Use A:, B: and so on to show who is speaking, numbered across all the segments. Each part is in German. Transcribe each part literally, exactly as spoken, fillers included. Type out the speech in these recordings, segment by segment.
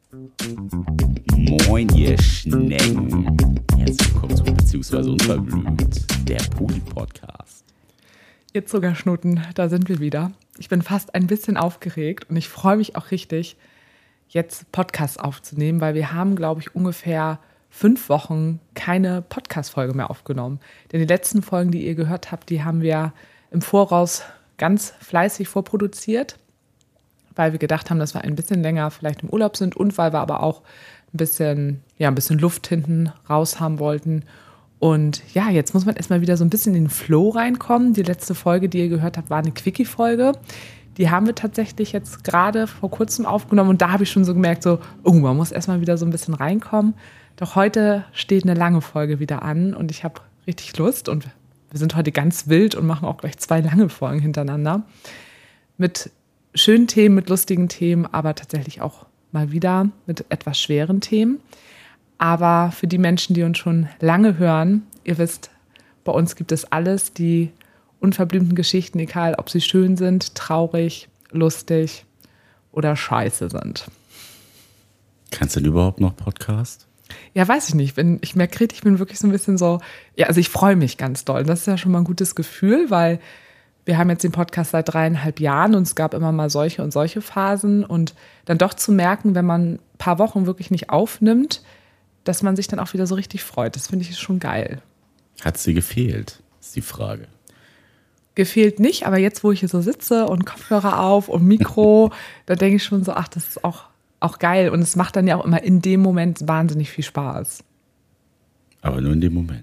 A: Moin, ihr Schnecken. Herzlich willkommen zu Beziehungsweise Unverblümt, der Poli-Podcast.
B: Ihr Zuckerschnuten, da sind wir wieder. Ich bin fast ein bisschen aufgeregt und ich freue mich auch richtig, jetzt Podcasts aufzunehmen, weil wir haben, glaube ich, ungefähr fünf Wochen keine Podcast-Folge mehr aufgenommen. Denn die letzten Folgen, die ihr gehört habt, die haben wir im Voraus ganz fleißig vorproduziert, weil wir gedacht haben, dass wir ein bisschen länger vielleicht im Urlaub sind und weil wir aber auch ein bisschen, ja, ein bisschen Luft hinten raus haben wollten. Und ja, jetzt muss man erstmal wieder so ein bisschen in den Flow reinkommen. Die letzte Folge, die ihr gehört habt, war eine Quickie-Folge. Die haben wir tatsächlich jetzt gerade vor kurzem aufgenommen und da habe ich schon so gemerkt, so, oh, man muss erstmal wieder so ein bisschen reinkommen. Doch heute steht eine lange Folge wieder an und ich habe richtig Lust und wir sind heute ganz wild und machen auch gleich zwei lange Folgen hintereinander mit schönen Themen, mit lustigen Themen, aber tatsächlich auch mal wieder mit etwas schweren Themen. Aber für die Menschen, die uns schon lange hören, ihr wisst, bei uns gibt es alles, die unverblümten Geschichten, egal ob sie schön sind, traurig, lustig oder scheiße sind.
A: Kannst du denn überhaupt noch Podcast?
B: Ja, weiß ich nicht. Wenn ich merke, ich bin wirklich so ein bisschen so, ja, also ich freue mich ganz doll. Das ist ja schon mal ein gutes Gefühl, weil wir haben jetzt den Podcast seit dreieinhalb Jahren und es gab immer mal solche und solche Phasen und dann doch zu merken, wenn man ein paar Wochen wirklich nicht aufnimmt, dass man sich dann auch wieder so richtig freut. Das finde ich schon geil.
A: Hat sie gefehlt, ist die Frage.
B: Gefehlt nicht, aber jetzt, wo ich hier so sitze und Kopfhörer auf und Mikro, da denke ich schon so, ach, das ist auch, auch geil. Und es macht dann ja auch immer in dem Moment wahnsinnig viel Spaß.
A: Aber nur in dem Moment.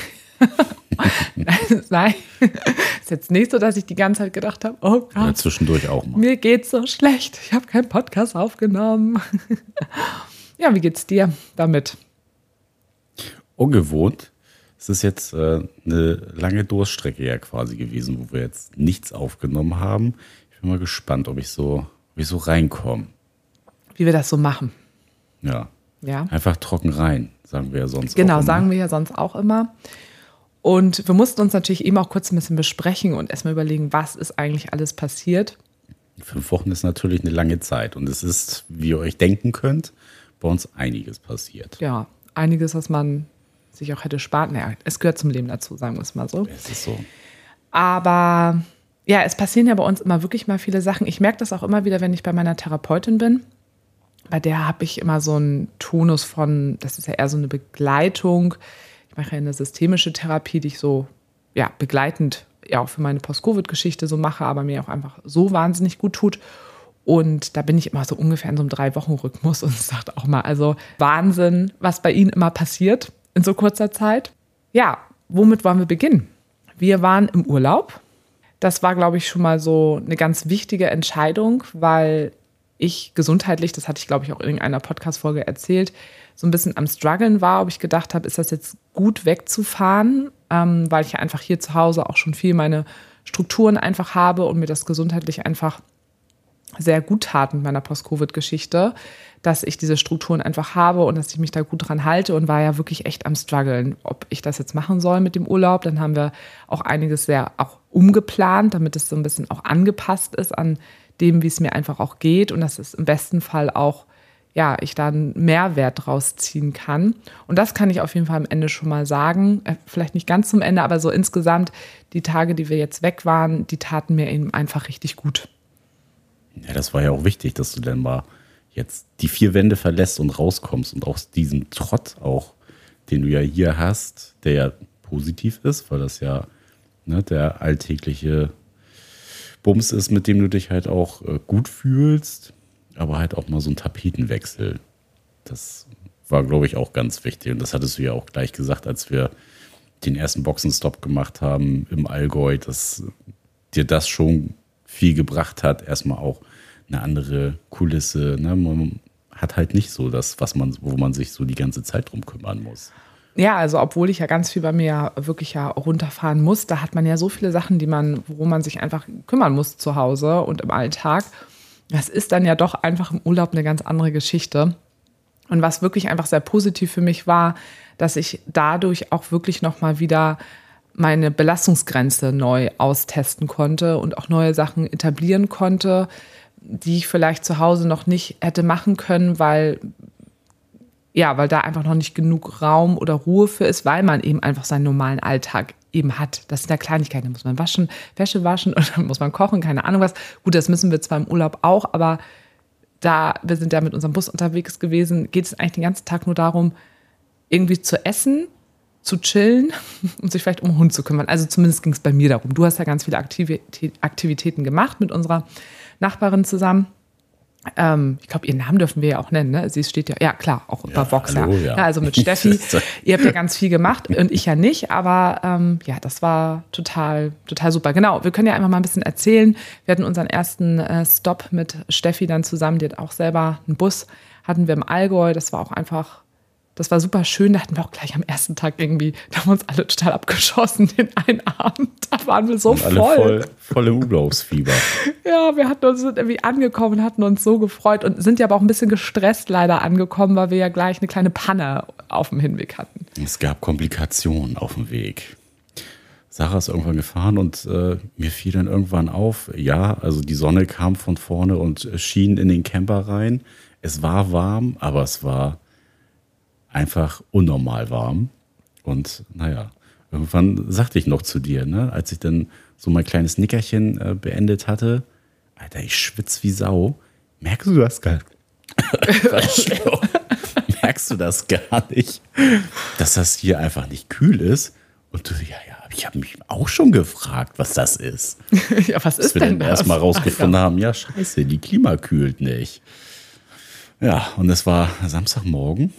B: Nein, ist jetzt nicht so, dass ich die ganze Zeit gedacht habe, oh Gott,
A: ja, zwischendurch auch mal.
B: Mir geht's so schlecht, ich habe keinen Podcast aufgenommen. Ja, wie geht's dir damit?
A: Ungewohnt. Es ist jetzt äh, eine lange Durststrecke ja quasi gewesen, wo wir jetzt nichts aufgenommen haben. Ich bin mal gespannt, ob ich so, ob ich so reinkomme.
B: Wie wir das so machen.
A: Ja.
B: Ja.
A: Einfach trocken rein, sagen wir ja sonst
B: genau,
A: auch immer.
B: Genau, sagen wir ja sonst auch immer. Und wir mussten uns natürlich eben auch kurz ein bisschen besprechen und erstmal überlegen, was ist eigentlich alles passiert.
A: Fünf Wochen ist natürlich eine lange Zeit und es ist, wie ihr euch denken könnt, bei uns einiges passiert.
B: Ja, einiges, was man sich auch hätte sparen. Naja, es gehört zum Leben dazu, sagen wir es mal so.
A: Es ist so.
B: Aber ja, es passieren ja bei uns immer wirklich mal viele Sachen. Ich merke das auch immer wieder, wenn ich bei meiner Therapeutin bin. Bei der habe ich immer so einen Tonus von, das ist ja eher so eine Begleitung. Ich mache ja eine systemische Therapie, die ich so ja, begleitend ja auch für meine Post-Covid-Geschichte so mache, aber mir auch einfach so wahnsinnig gut tut. Und da bin ich immer so ungefähr in so einem Drei-Wochen-Rhythmus und sage auch mal, also Wahnsinn, was bei Ihnen immer passiert in so kurzer Zeit. Ja, womit wollen wir beginnen? Wir waren im Urlaub. Das war, glaube ich, schon mal so eine ganz wichtige Entscheidung, weil ich gesundheitlich, das hatte ich, glaube ich, auch in irgendeiner Podcast-Folge erzählt, so ein bisschen am Struggeln war, ob ich gedacht habe, ist das jetzt gut wegzufahren, ähm, weil ich ja einfach hier zu Hause auch schon viel meine Strukturen einfach habe und mir das gesundheitlich einfach sehr gut tat mit meiner Post-Covid-Geschichte, dass ich diese Strukturen einfach habe und dass ich mich da gut dran halte und war ja wirklich echt am Struggeln, ob ich das jetzt machen soll mit dem Urlaub. Dann haben wir auch einiges sehr auch umgeplant, damit es so ein bisschen auch angepasst ist an dem, wie es mir einfach auch geht und dass es im besten Fall auch, ja, ich da einen Mehrwert draus ziehen kann. Und das kann ich auf jeden Fall am Ende schon mal sagen. Äh, vielleicht nicht ganz zum Ende, aber so insgesamt die Tage, die wir jetzt weg waren, die taten mir eben einfach richtig gut.
A: Ja, das war ja auch wichtig, dass du dann mal jetzt die vier Wände verlässt und rauskommst und aus diesem Trott auch, den du ja hier hast, der ja positiv ist, weil das ja ne, der alltägliche Bums ist, mit dem du dich halt auch äh, gut fühlst, aber halt auch mal so ein Tapetenwechsel. Das war, glaube ich, auch ganz wichtig und das hattest du ja auch gleich gesagt, als wir den ersten Boxenstopp gemacht haben im Allgäu, dass dir das schon viel gebracht hat, erstmal auch eine andere Kulisse. Ne? Man hat halt nicht so das, was man, wo man sich so die ganze Zeit drum kümmern muss.
B: Ja, also obwohl ich ja ganz viel bei mir wirklich ja runterfahren muss, da hat man ja so viele Sachen, die man, worum man sich einfach kümmern muss zu Hause und im Alltag. Das ist dann ja doch einfach im Urlaub eine ganz andere Geschichte. Und was wirklich einfach sehr positiv für mich war, dass ich dadurch auch wirklich nochmal wieder meine Belastungsgrenze neu austesten konnte und auch neue Sachen etablieren konnte, die ich vielleicht zu Hause noch nicht hätte machen können, weil, ja, weil da einfach noch nicht genug Raum oder Ruhe für ist, weil man eben einfach seinen normalen Alltag eben hat. Das sind ja Kleinigkeiten, da muss man waschen, Wäsche waschen und dann muss man kochen, keine Ahnung was. Gut, das müssen wir zwar im Urlaub auch, aber da wir sind ja mit unserem Bus unterwegs gewesen, geht es eigentlich den ganzen Tag nur darum, irgendwie zu essen, zu chillen und sich vielleicht um den Hund zu kümmern. Also zumindest ging es bei mir darum. Du hast ja ganz viele Aktivitä- Aktivitäten gemacht mit unserer Nachbarin zusammen. Ähm, ich glaube, ihren Namen dürfen wir ja auch nennen. Ne? Sie steht ja, ja klar, auch über
A: ja,
B: Vox.
A: hallo,
B: Ja.
A: ja.
B: Ja, also mit Steffi. Ihr habt ja ganz viel gemacht und ich ja nicht. Aber ähm, ja, das war total, total super. Genau, wir können ja einfach mal ein bisschen erzählen. Wir hatten unseren ersten äh, Stop mit Steffi dann zusammen. Die hat auch selber einen Bus, hatten wir im Allgäu. Das war auch einfach... Das war super schön, da hatten wir auch gleich am ersten Tag irgendwie, da haben wir uns alle total abgeschossen den einen Abend. Da waren wir so
A: Und alle
B: voll.
A: voll. Voll im Urlaubsfieber.
B: Ja, wir hatten uns sind irgendwie angekommen, hatten uns so gefreut und sind ja aber auch ein bisschen gestresst leider angekommen, weil wir ja gleich eine kleine Panne auf dem Hinweg hatten.
A: Es gab Komplikationen auf dem Weg. Sarah ist irgendwann gefahren und äh, mir fiel dann irgendwann auf, ja, also die Sonne kam von vorne und schien in den Camper rein. Es war warm, aber es war einfach unnormal warm. Und naja, irgendwann sagte ich noch zu dir, ne, als ich dann so mein kleines Nickerchen äh, beendet hatte, Alter, ich schwitze wie Sau. Merkst du das gar nicht? Merkst du das gar nicht, dass das hier einfach nicht kühl ist? Und du, ja, ja, ich habe mich auch schon gefragt, was das ist.
B: Ja, was
A: Dass
B: ist
A: wir
B: denn
A: dann
B: das?
A: erstmal rausgefunden
B: Ah, ja.
A: haben, ja, scheiße, die Klima kühlt nicht. Ja, und es war Samstagmorgen.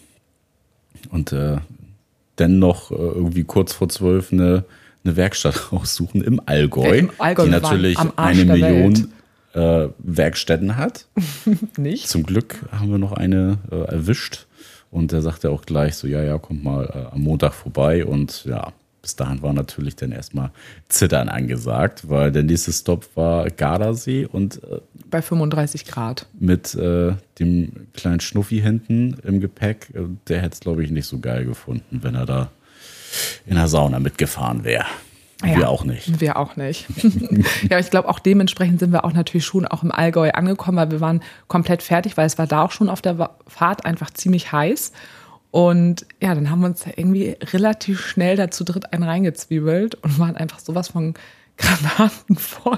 A: Und äh, dann noch äh, irgendwie kurz vor zwölf eine, eine Werkstatt raussuchen im Allgäu,
B: Ja, im Allgäu,
A: die
B: wir waren
A: natürlich
B: am Arsch
A: eine
B: der
A: Million äh, Werkstätten hat.
B: Nicht?
A: Zum Glück haben wir noch eine äh, erwischt. Und der sagte auch gleich so, ja, ja, kommt mal äh, am Montag vorbei. Und ja, bis dahin war natürlich dann erstmal Zittern angesagt, weil der nächste Stopp war Gardasee und äh,
B: Bei fünfunddreißig Grad.
A: mit äh, dem kleinen Schnuffi hinten im Gepäck, äh, der hätte es, glaube ich, nicht so geil gefunden, wenn er da in der Sauna mitgefahren wäre.
B: Ja,
A: Wir auch nicht.
B: Wir auch nicht. Ja, ich glaube, auch dementsprechend sind wir auch natürlich schon auch im Allgäu angekommen, weil wir waren komplett fertig, weil es war da auch schon auf der Fahrt einfach ziemlich heiß. Und ja, dann haben wir uns da irgendwie relativ schnell dazu dritt einen reingezwiebelt und waren einfach sowas von Granaten voll.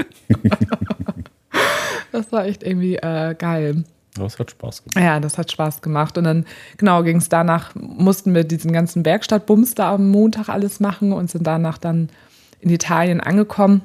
B: Das war echt irgendwie äh, geil.
A: Aber es hat Spaß gemacht.
B: Ja, das hat Spaß gemacht. Und dann, genau, ging es danach, mussten wir diesen ganzen Werkstattbums da am Montag alles machen und sind danach dann in Italien angekommen.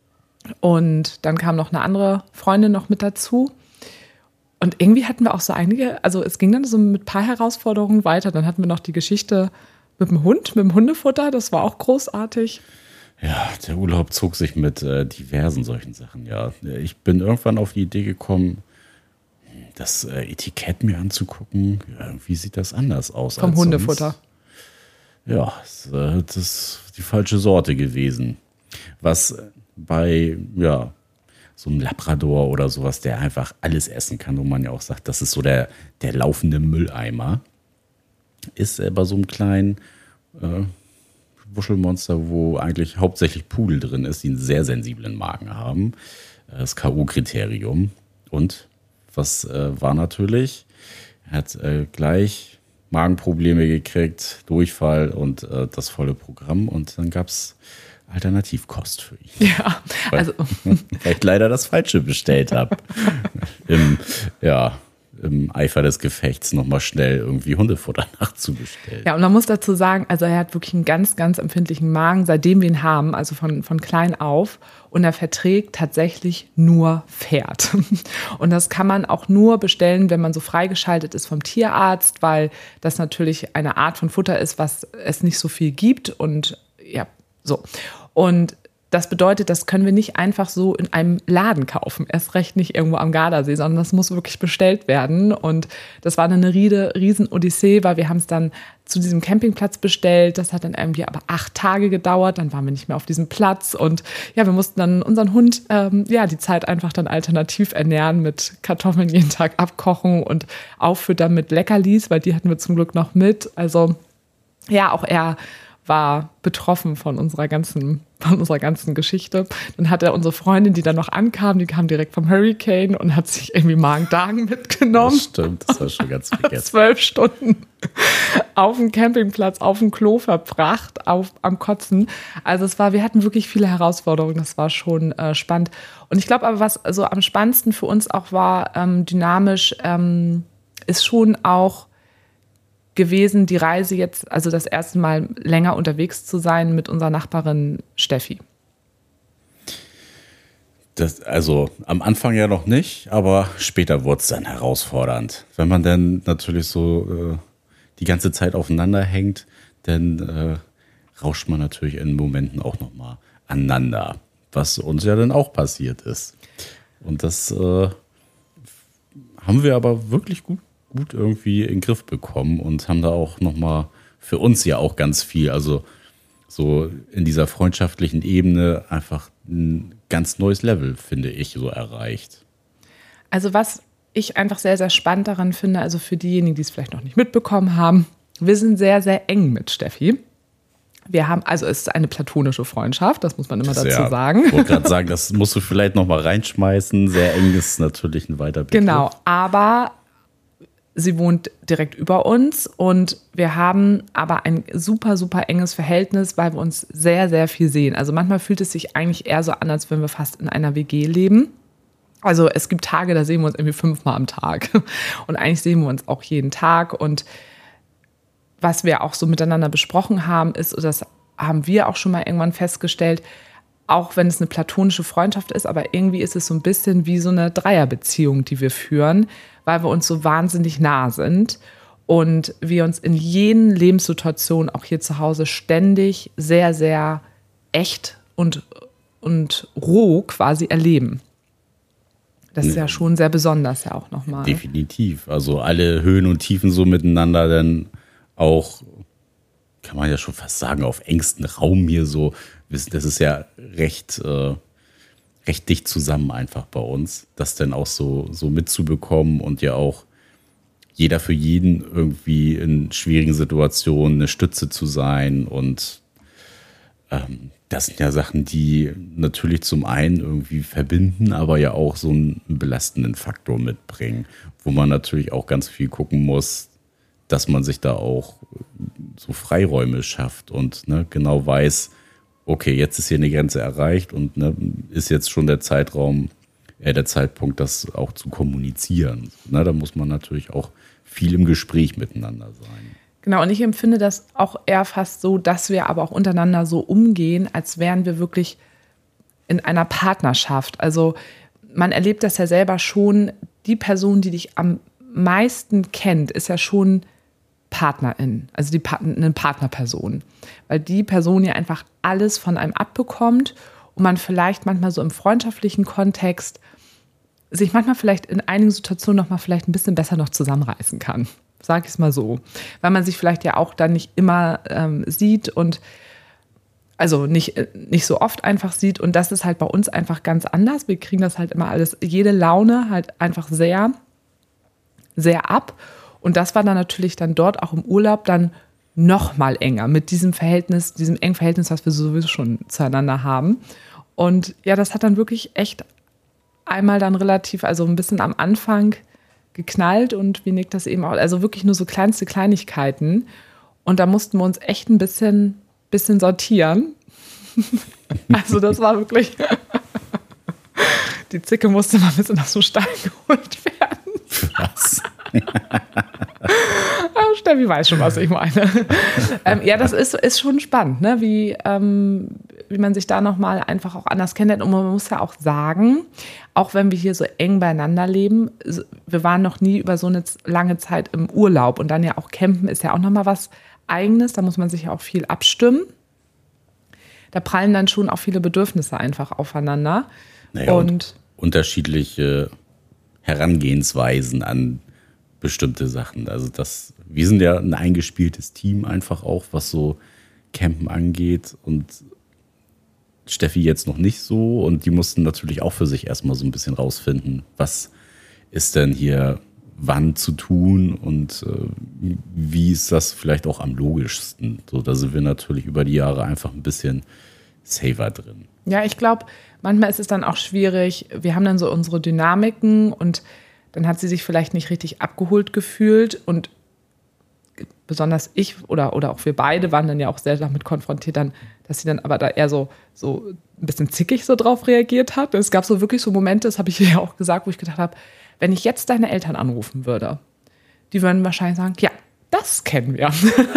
B: Und dann kam noch eine andere Freundin noch mit dazu. Und irgendwie hatten wir auch so einige, also es ging dann so mit ein paar Herausforderungen weiter. Dann hatten wir noch die Geschichte mit dem Hund, mit dem Hundefutter, das war auch großartig.
A: Ja, der Urlaub zog sich mit äh, diversen solchen Sachen, ja. Ich bin irgendwann auf die Idee gekommen, das äh, Etikett mir anzugucken. Ja, irgendwie sieht das anders aus.
B: Vom
A: als
B: Hundefutter.
A: Sonst. Ja, das, äh, das ist die falsche Sorte gewesen. Was bei, ja, so einem Labrador oder sowas, der einfach alles essen kann, wo man ja auch sagt, das ist so der, der laufende Mülleimer, ist äh, bei so einem kleinen äh, Wuschelmonster, wo eigentlich hauptsächlich Pudel drin ist, die einen sehr sensiblen Magen haben. Das K O-Kriterium. Und was äh, war natürlich? Er hat äh, gleich Magenprobleme gekriegt, Durchfall und äh, das volle Programm. Und dann gab es Alternativkost für ihn.
B: Ja, also.
A: Weil, weil ich leider das Falsche bestellt habe. Im, ja, im Eifer des Gefechts nochmal schnell irgendwie Hundefutter nachzubestellen.
B: Ja, und man muss dazu sagen, also er hat wirklich einen ganz, ganz empfindlichen Magen, seitdem wir ihn haben, also von, von klein auf. Und er verträgt tatsächlich nur Pferd. Und das kann man auch nur bestellen, wenn man so freigeschaltet ist vom Tierarzt, weil das natürlich eine Art von Futter ist, was es nicht so viel gibt. Und ja, so. Und das bedeutet, das können wir nicht einfach so in einem Laden kaufen. Erst recht nicht irgendwo am Gardasee, sondern das muss wirklich bestellt werden. Und das war dann eine riesen Odyssee, weil wir haben es dann zu diesem Campingplatz bestellt. Das hat dann irgendwie aber acht Tage gedauert. Dann waren wir nicht mehr auf diesem Platz. Und ja, wir mussten dann unseren Hund ähm, ja die Zeit einfach dann alternativ ernähren mit Kartoffeln jeden Tag abkochen und auffüttern mit Leckerlis, weil die hatten wir zum Glück noch mit. Also ja, auch er war betroffen von unserer ganzen, von unserer ganzen Geschichte. Dann hat er unsere Freundin, die dann noch ankam, die kam direkt vom Hurricane und hat sich irgendwie Magen-Darm mitgenommen.
A: Das stimmt, das war schon ganz vergessen.
B: Zwölf Stunden auf dem Campingplatz, auf dem Klo verbracht, auf, am Kotzen. Also es war, wir hatten wirklich viele Herausforderungen, das war schon äh, spannend. Und ich glaube aber, was so am spannendsten für uns auch war, ähm, dynamisch, ähm, ist schon auch gewesen, die Reise jetzt, also das erste Mal länger unterwegs zu sein mit unserer Nachbarin Steffi.
A: Das, also am Anfang ja noch nicht, aber später wurde es dann herausfordernd. Wenn man dann natürlich so äh, die ganze Zeit aufeinander hängt, dann äh, rauscht man natürlich in Momenten auch nochmal aneinander, was uns ja dann auch passiert ist. Und das äh, haben wir aber wirklich gut gut irgendwie in den Griff bekommen und haben da auch nochmal für uns ja auch ganz viel, also so in dieser freundschaftlichen Ebene einfach ein ganz neues Level, finde ich, so erreicht.
B: Also was ich einfach sehr, sehr spannend daran finde, also für diejenigen, die es vielleicht noch nicht mitbekommen haben, wir sind sehr, sehr eng mit Steffi. Wir haben, also es ist eine platonische Freundschaft, das muss man immer dazu
A: ja,
B: sagen.
A: Ich wollte gerade sagen, das musst du vielleicht nochmal reinschmeißen. Sehr eng ist natürlich ein weiter Begriff.
B: Genau, aber sie wohnt direkt über uns und wir haben aber ein super, super enges Verhältnis, weil wir uns sehr, sehr viel sehen. Also manchmal fühlt es sich eigentlich eher so an, als wenn wir fast in einer W G leben. Also es gibt Tage, da sehen wir uns irgendwie fünfmal am Tag. Und eigentlich sehen wir uns auch jeden Tag. Und was wir auch so miteinander besprochen haben, ist, und das haben wir auch schon mal irgendwann festgestellt, auch wenn es eine platonische Freundschaft ist, aber irgendwie ist es so ein bisschen wie so eine Dreierbeziehung, die wir führen, weil wir uns so wahnsinnig nah sind und wir uns in jeden Lebenssituationen, auch hier zu Hause, ständig sehr, sehr echt und, und roh quasi erleben. Das ist ja schon sehr besonders ja auch nochmal.
A: Definitiv. Also alle Höhen und Tiefen so miteinander dann auch, kann man ja schon fast sagen, auf engstem Raum hier so. Das ist ja recht, äh, recht dicht zusammen einfach bei uns, das dann auch so, so mitzubekommen und ja auch jeder für jeden irgendwie in schwierigen Situationen eine Stütze zu sein. Und ähm, das sind ja Sachen, die natürlich zum einen irgendwie verbinden, aber ja auch so einen belastenden Faktor mitbringen, wo man natürlich auch ganz viel gucken muss, dass man sich da auch so Freiräume schafft und ne, genau weiß, okay, jetzt ist hier eine Grenze erreicht und ne, ist jetzt schon der Zeitraum, äh, der Zeitpunkt, das auch zu kommunizieren. Ne, da muss man natürlich auch viel im Gespräch miteinander sein.
B: Genau, und ich empfinde das auch eher fast so, dass wir aber auch untereinander so umgehen, als wären wir wirklich in einer Partnerschaft. Also man erlebt das ja selber schon, die Person, die dich am meisten kennt, ist ja schon Partnerin, also die eine Partnerperson, weil die Person ja einfach alles von einem abbekommt und man vielleicht manchmal so im freundschaftlichen Kontext sich manchmal vielleicht in einigen Situationen noch mal vielleicht ein bisschen besser noch zusammenreißen kann, sag ich es mal so, weil man sich vielleicht ja auch dann nicht immer ähm, sieht und also nicht, nicht so oft einfach sieht und das ist halt bei uns einfach ganz anders. Wir kriegen das halt immer alles, jede Laune halt einfach sehr, sehr ab. Und das war dann natürlich dann dort auch im Urlaub dann noch mal enger mit diesem Verhältnis, diesem engen Verhältnis, was wir sowieso schon zueinander haben. Und ja, das hat dann wirklich echt einmal dann relativ, also ein bisschen am Anfang geknallt und wie Nick das eben auch, also wirklich nur so kleinste Kleinigkeiten. Und da mussten wir uns echt ein bisschen, bisschen sortieren. Also das war wirklich, die Zicke musste mal ein bisschen aus dem Stall geholt werden.
A: Was?
B: Steffi weiß schon, was ich meine. ähm, ja, das ist, ist schon spannend, ne? wie, ähm, wie man sich da nochmal einfach auch anders kennenlernt. Und man muss ja auch sagen, auch wenn wir hier so eng beieinander leben, wir waren noch nie über so eine lange Zeit im Urlaub. Und dann ja auch campen ist ja auch nochmal was Eigenes. Da muss man sich ja auch viel abstimmen. Da prallen dann schon auch viele Bedürfnisse einfach aufeinander.
A: Naja,
B: und,
A: und unterschiedliche Herangehensweisen an bestimmte Sachen. Also das, wir sind ja ein eingespieltes Team einfach auch, was so Campen angeht und Steffi jetzt noch nicht so und die mussten natürlich auch für sich erstmal so ein bisschen rausfinden, was ist denn hier, wann zu tun und äh, wie ist das vielleicht auch am logischsten. So, da sind wir natürlich über die Jahre einfach ein bisschen safer drin.
B: Ja, ich glaube, manchmal ist es dann auch schwierig. Wir haben dann so unsere Dynamiken und dann hat sie sich vielleicht nicht richtig abgeholt gefühlt und besonders ich oder, oder auch wir beide waren dann ja auch sehr damit konfrontiert, dann, dass sie dann aber da eher so, so ein bisschen zickig so drauf reagiert hat. Es gab so wirklich so Momente, das habe ich ihr ja auch gesagt, wo ich gedacht habe, wenn ich jetzt deine Eltern anrufen würde, die würden wahrscheinlich sagen, ja, das kennen wir.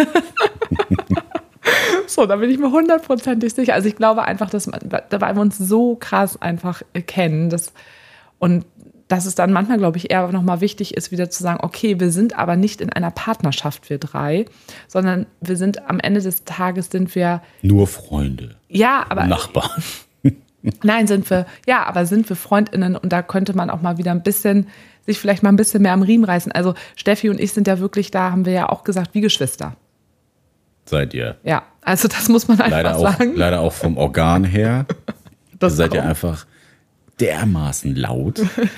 B: So, da bin ich mir hundertprozentig sicher. Also ich glaube einfach, dass man, weil wir uns so krass einfach kennen, dass, und dass es dann manchmal, glaube ich, eher nochmal wichtig ist, wieder zu sagen, okay, wir sind aber nicht in einer Partnerschaft, wir drei, sondern wir sind am Ende des Tages sind wir
A: nur Freunde.
B: Ja, aber
A: Nachbarn.
B: Nein, sind wir, ja, aber sind wir FreundInnen und da könnte man auch mal wieder ein bisschen, sich vielleicht mal ein bisschen mehr am Riemen reißen. Also Steffi und ich sind ja wirklich, da haben wir ja auch gesagt, wie Geschwister.
A: Seid ihr.
B: Ja, also das muss man einfach
A: leider auch,
B: sagen.
A: Leider auch vom Organ her.
B: Das
A: ihr seid
B: auch.
A: ja einfach dermaßen laut.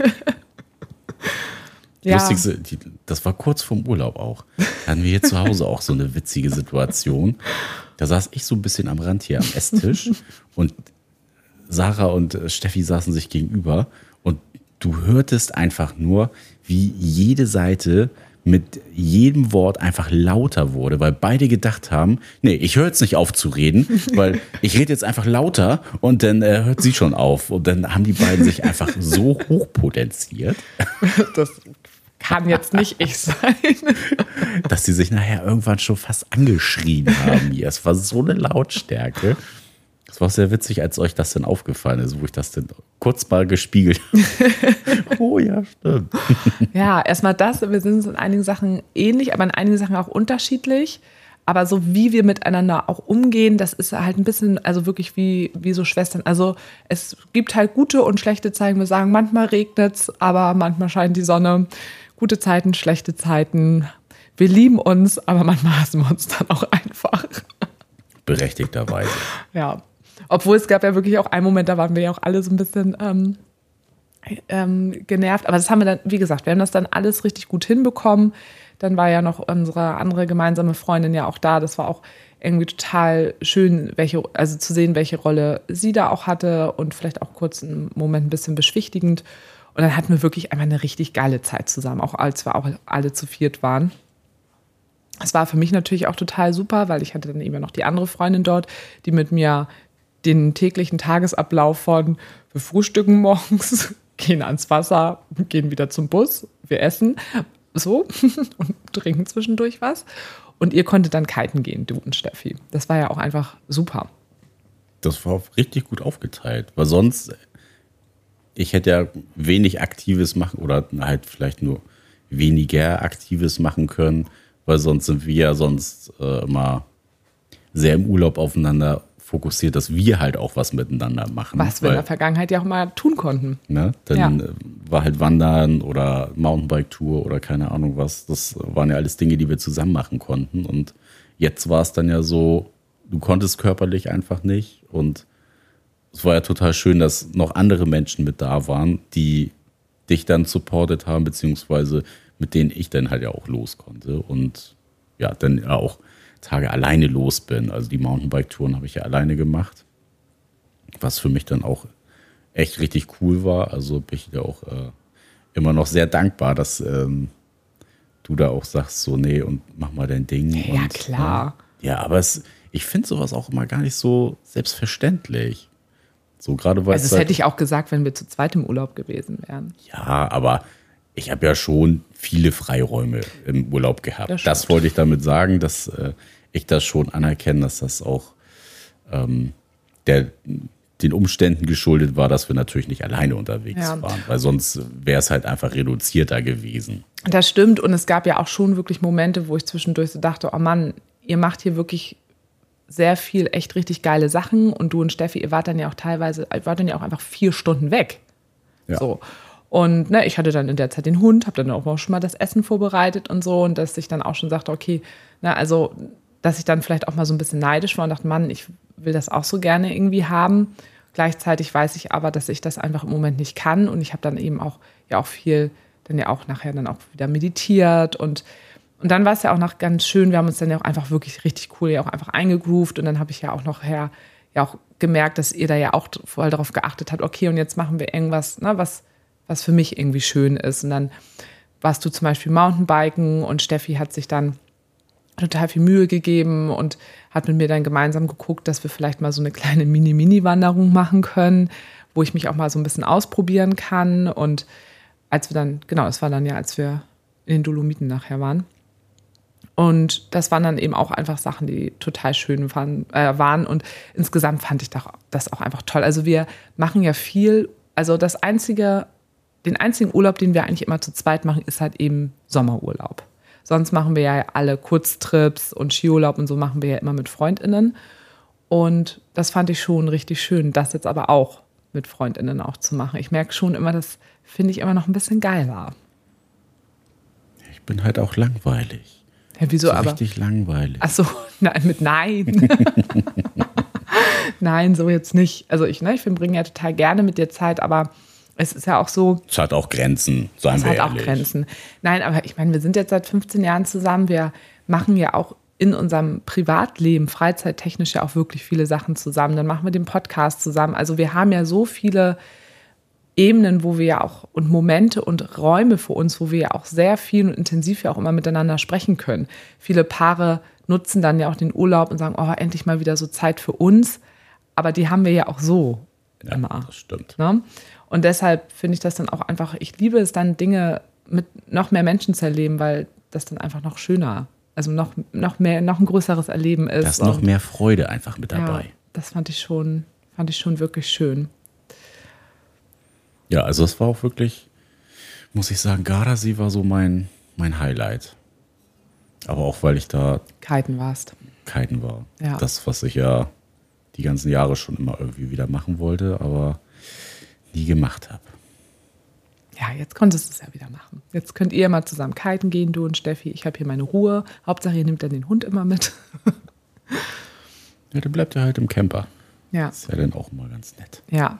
B: Ja.
A: Lustigste, die, das war kurz vorm Urlaub auch. Da hatten wir hier zu Hause auch so eine witzige Situation. Da saß ich so ein bisschen am Rand hier am Esstisch und Sarah und Steffi saßen sich gegenüber und du hörtest einfach nur, wie jede Seite mit jedem Wort einfach lauter wurde, weil beide gedacht haben, nee, ich höre jetzt nicht auf zu reden, weil ich rede jetzt einfach lauter und dann äh, hört sie schon auf. Und dann haben die beiden sich einfach so hochpotenziert.
B: Das kann jetzt nicht ich sein.
A: Dass sie sich nachher irgendwann schon fast angeschrien haben hier. Es war so eine Lautstärke. Es war sehr witzig, als euch das denn aufgefallen ist, wo ich das denn kurz mal gespiegelt habe. Oh ja, stimmt.
B: Ja, erstmal das, wir sind uns in einigen Sachen ähnlich, aber in einigen Sachen auch unterschiedlich. Aber so wie wir miteinander auch umgehen, das ist halt ein bisschen, also wirklich wie, wie so Schwestern. Also es gibt halt gute und schlechte Zeiten. Wir sagen, manchmal regnet es, aber manchmal scheint die Sonne. Gute Zeiten, schlechte Zeiten. Wir lieben uns, aber manchmal hassen wir uns dann auch einfach.
A: Berechtigterweise.
B: Ja. Obwohl es gab ja wirklich auch einen Moment, da waren wir ja auch alle so ein bisschen ähm, ähm, genervt. Aber das haben wir dann, wie gesagt, wir haben das dann alles richtig gut hinbekommen. Dann war ja noch unsere andere gemeinsame Freundin ja auch da. Das war auch irgendwie total schön, welche, also zu sehen, welche Rolle sie da auch hatte und vielleicht auch kurz einen Moment ein bisschen beschwichtigend. Und dann hatten wir wirklich einmal eine richtig geile Zeit zusammen, auch als wir auch alle zu viert waren. Es war für mich natürlich auch total super, weil ich hatte dann eben noch die andere Freundin dort, die mit mir den täglichen Tagesablauf von wir frühstücken morgens, gehen ans Wasser, gehen wieder zum Bus, wir essen so und trinken zwischendurch was. Und ihr konntet dann kiten gehen, du und Steffi. Das war ja auch einfach super.
A: Das war richtig gut aufgeteilt, weil sonst, ich hätte ja wenig Aktives machen oder halt vielleicht nur weniger Aktives machen können, weil sonst sind wir ja sonst äh, immer sehr im Urlaub aufeinander fokussiert, dass wir halt auch was miteinander machen.
B: Was wir
A: weil,
B: in der Vergangenheit ja auch mal tun konnten.
A: Ne, dann
B: Ja.
A: war halt Wandern oder Mountainbike-Tour oder keine Ahnung was. Das waren ja alles Dinge, die wir zusammen machen konnten. Und jetzt war es dann ja so, du konntest körperlich einfach nicht. Und es war ja total schön, dass noch andere Menschen mit da waren, die dich dann supportet haben, beziehungsweise mit denen ich dann halt ja auch los konnte. Und ja, dann ja auch Tage alleine los bin. Also die Mountainbike-Touren habe ich ja alleine gemacht, was für mich dann auch echt richtig cool war. Also bin ich dir auch äh, immer noch sehr dankbar, dass ähm, du da auch sagst, so nee, und mach mal dein Ding.
B: Ja,
A: und,
B: klar.
A: Äh, ja, aber es, ich finde sowas auch immer gar nicht so selbstverständlich. So gerade weil
B: Also
A: es
B: das
A: halt,
B: hätte ich auch gesagt, wenn wir zu zweit im Urlaub gewesen wären.
A: ja, aber ich habe ja schon viele Freiräume im Urlaub gehabt.
B: Das
A: Das,
B: stimmt.
A: wollte ich damit sagen, dass äh, ich das schon anerkenne, dass das auch ähm, der, den Umständen geschuldet war, dass wir natürlich nicht alleine unterwegs
B: Ja.
A: waren, weil sonst wäre es halt einfach reduzierter gewesen.
B: Das stimmt und es gab ja auch schon wirklich Momente, wo ich zwischendurch so dachte, oh Mann, ihr macht hier wirklich sehr viel echt richtig geile Sachen und du und Steffi, ihr wart dann ja auch teilweise, ihr wart dann ja auch einfach vier Stunden weg.
A: Ja.
B: So. Und ne, ich hatte dann in der Zeit den Hund, habe dann auch schon mal das Essen vorbereitet und so und dass ich dann auch schon sagte, okay, na, also dass ich dann vielleicht auch mal so ein bisschen neidisch war und dachte, Mann, ich will das auch so gerne irgendwie haben. Gleichzeitig weiß ich aber, dass ich das einfach im Moment nicht kann und ich habe dann eben auch ja auch viel dann ja auch nachher dann auch wieder meditiert und Und dann war es ja auch noch ganz schön, wir haben uns dann ja auch einfach wirklich richtig cool ja auch einfach eingegroovt und dann habe ich ja auch noch her, ja auch gemerkt, dass ihr da ja auch voll darauf geachtet habt, okay, und jetzt machen wir irgendwas, ne, was, was für mich irgendwie schön ist. Und dann warst du zum Beispiel Mountainbiken und Steffi hat sich dann total viel Mühe gegeben und hat mit mir dann gemeinsam geguckt, dass wir vielleicht mal so eine kleine Mini-Mini-Wanderung machen können, wo ich mich auch mal so ein bisschen ausprobieren kann. Und als wir dann, genau, es war dann ja, als wir in den Dolomiten nachher waren. Und das waren dann eben auch einfach Sachen, die total schön waren. Äh, waren. Und insgesamt fand ich das auch einfach toll. Also wir machen ja viel, also das einzige, den einzigen Urlaub, den wir eigentlich immer zu zweit machen, ist halt eben Sommerurlaub. Sonst machen wir ja alle Kurztrips und Skiurlaub und so machen wir ja immer mit FreundInnen. Und das fand ich schon richtig schön, das jetzt aber auch mit FreundInnen auch zu machen. Ich merke schon immer, das finde ich immer noch ein bisschen geiler.
A: Ich bin halt auch langweilig.
B: Ja, wieso
A: so
B: aber?
A: Richtig langweilig.
B: Ach so, nein, mit Nein. Nein, so jetzt nicht. Also ich, ne, ich verbringe ja total gerne mit dir Zeit, aber es ist ja auch so.
A: Es hat auch Grenzen, seien wir ehrlich.
B: Es hat auch Grenzen. Nein, aber ich meine, wir sind jetzt seit fünfzehn Jahren zusammen. Wir machen ja auch in unserem Privatleben, freizeittechnisch ja auch wirklich viele Sachen zusammen. Dann machen wir den Podcast zusammen. Also wir haben ja so viele Ebenen, wo wir ja auch und Momente und Räume für uns, wo wir ja auch sehr viel und intensiv ja auch immer miteinander sprechen können. Viele Paare nutzen dann ja auch den Urlaub und sagen, oh, endlich mal wieder so Zeit für uns. Aber die haben wir ja auch so
A: ja,
B: immer.
A: Das stimmt.
B: Ne? Und deshalb finde ich das dann auch einfach, ich liebe es dann, Dinge mit noch mehr Menschen zu erleben, weil das dann einfach noch schöner, also noch, noch mehr, noch ein größeres Erleben ist.
A: Da ist noch
B: und,
A: mehr Freude einfach mit dabei.
B: Ja, das fand ich schon, fand ich schon wirklich schön.
A: Ja, also es war auch wirklich, muss ich sagen, Gardasee war so mein, mein Highlight. Aber auch, weil ich da
B: Kiten warst.
A: Kiten war.
B: Ja.
A: Das, was ich ja die ganzen Jahre schon immer irgendwie wieder machen wollte, aber nie gemacht habe.
B: Ja, jetzt konntest du es ja wieder machen. Jetzt könnt ihr mal zusammen kiten gehen, du und Steffi. Ich habe hier meine Ruhe. Hauptsache, ihr nehmt dann den Hund immer mit.
A: Ja, der bleibt ja halt im Camper.
B: Ja.
A: Ist ja dann auch immer ganz nett.
B: Ja.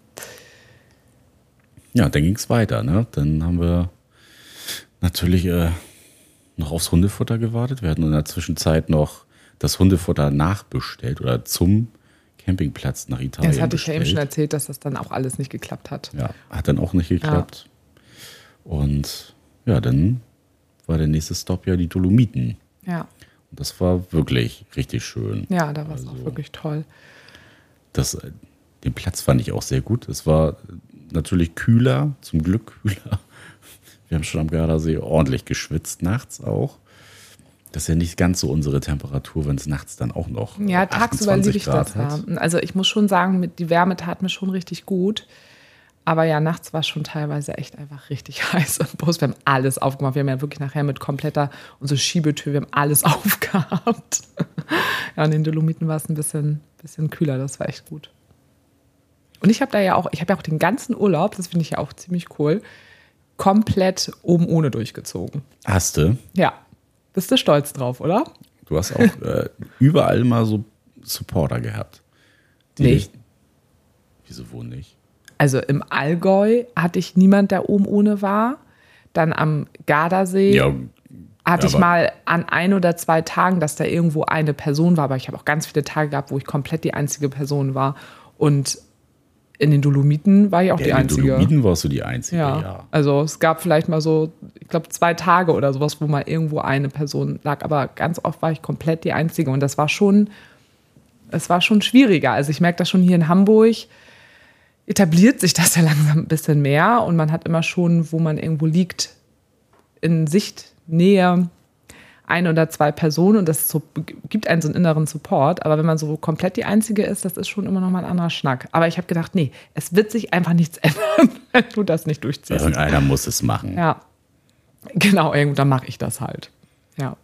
A: Ja, dann ging es weiter. Ne? Dann haben wir natürlich äh, noch aufs Hundefutter gewartet. Wir hatten in der Zwischenzeit noch das Hundefutter nachbestellt oder zum Campingplatz nach Italien
B: Das hatte
A: bestellt.
B: ich ja eben schon erzählt, dass das dann auch alles nicht geklappt hat.
A: Ja, hat dann auch nicht geklappt. Ja. Und ja, dann war der nächste Stopp ja die Dolomiten.
B: Ja.
A: Und das war wirklich richtig schön.
B: Ja, da war es
A: Also,
B: auch wirklich toll.
A: Das, den Platz fand ich auch sehr gut. Es war natürlich kühler, zum Glück kühler. Wir haben schon am Gardasee ordentlich geschwitzt, nachts auch. Das ist ja nicht ganz so unsere Temperatur, wenn es nachts dann auch noch
B: Ja, tagsüber liebe ich
A: Grad
B: das.
A: hat.
B: Ja. Also ich muss schon sagen, die Wärme tat mir schon richtig gut. Aber ja, nachts war es schon teilweise echt einfach richtig heiß. Und bloß, wir haben alles aufgemacht. Wir haben ja wirklich nachher mit kompletter, unsere Schiebetür, wir haben alles aufgehabt. Ja, und in den Dolomiten war es ein bisschen, bisschen kühler. Das war echt gut. Und ich habe da ja auch, ich habe ja auch den ganzen Urlaub, das finde ich ja auch ziemlich cool, komplett oben ohne durchgezogen.
A: Hast du?
B: Ja. Bist du stolz drauf, oder?
A: Du hast auch äh, überall mal so Supporter gehabt. Die
B: Nicht.
A: Wieso wohl nicht?
B: Also im Allgäu hatte ich niemand, der oben ohne war. Dann am Gardasee
A: Ja,
B: hatte ich
A: aber-
B: mal an ein oder zwei Tagen, dass da irgendwo eine Person war. Aber ich habe auch ganz viele Tage gehabt, wo ich komplett die einzige Person war. Und in den Dolomiten war ich auch
A: Ja,
B: die
A: in den
B: einzige.
A: Dolomiten warst du die Einzige,
B: Ja.
A: ja.
B: Also es gab vielleicht mal so, ich glaube, zwei Tage oder sowas, wo mal irgendwo eine Person lag. Aber ganz oft war ich komplett die Einzige. Und das war schon, es war schon schwieriger. Also ich merke das schon hier in Hamburg, etabliert sich das ja langsam ein bisschen mehr. Und man hat immer schon, wo man irgendwo liegt, in Sichtnähe ein oder zwei Personen. Und das so, gibt einen so einen inneren Support. Aber wenn man so komplett die Einzige ist, das ist schon immer noch mal ein anderer Schnack. Aber ich habe gedacht, nee, es wird sich einfach nichts ändern, wenn du das nicht durchziehst.
A: Irgendeiner muss es machen.
B: Ja, genau, irgendwann mache ich das halt. Ja,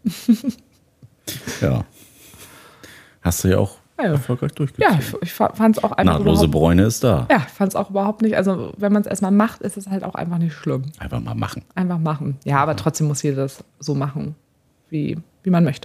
A: Ja. Hast du ja auch
B: Ja, ja.
A: erfolgreich durchgezogen.
B: ja ich, ich fand es auch einfach
A: Nahtlose
B: überhaupt,
A: Bräune ist da.
B: ja, fand es auch überhaupt nicht, also wenn man es erstmal macht, ist es halt auch einfach nicht schlimm.
A: Einfach mal machen.
B: Einfach machen. Ja, aber trotzdem muss jeder das so machen, wie, wie man möchte.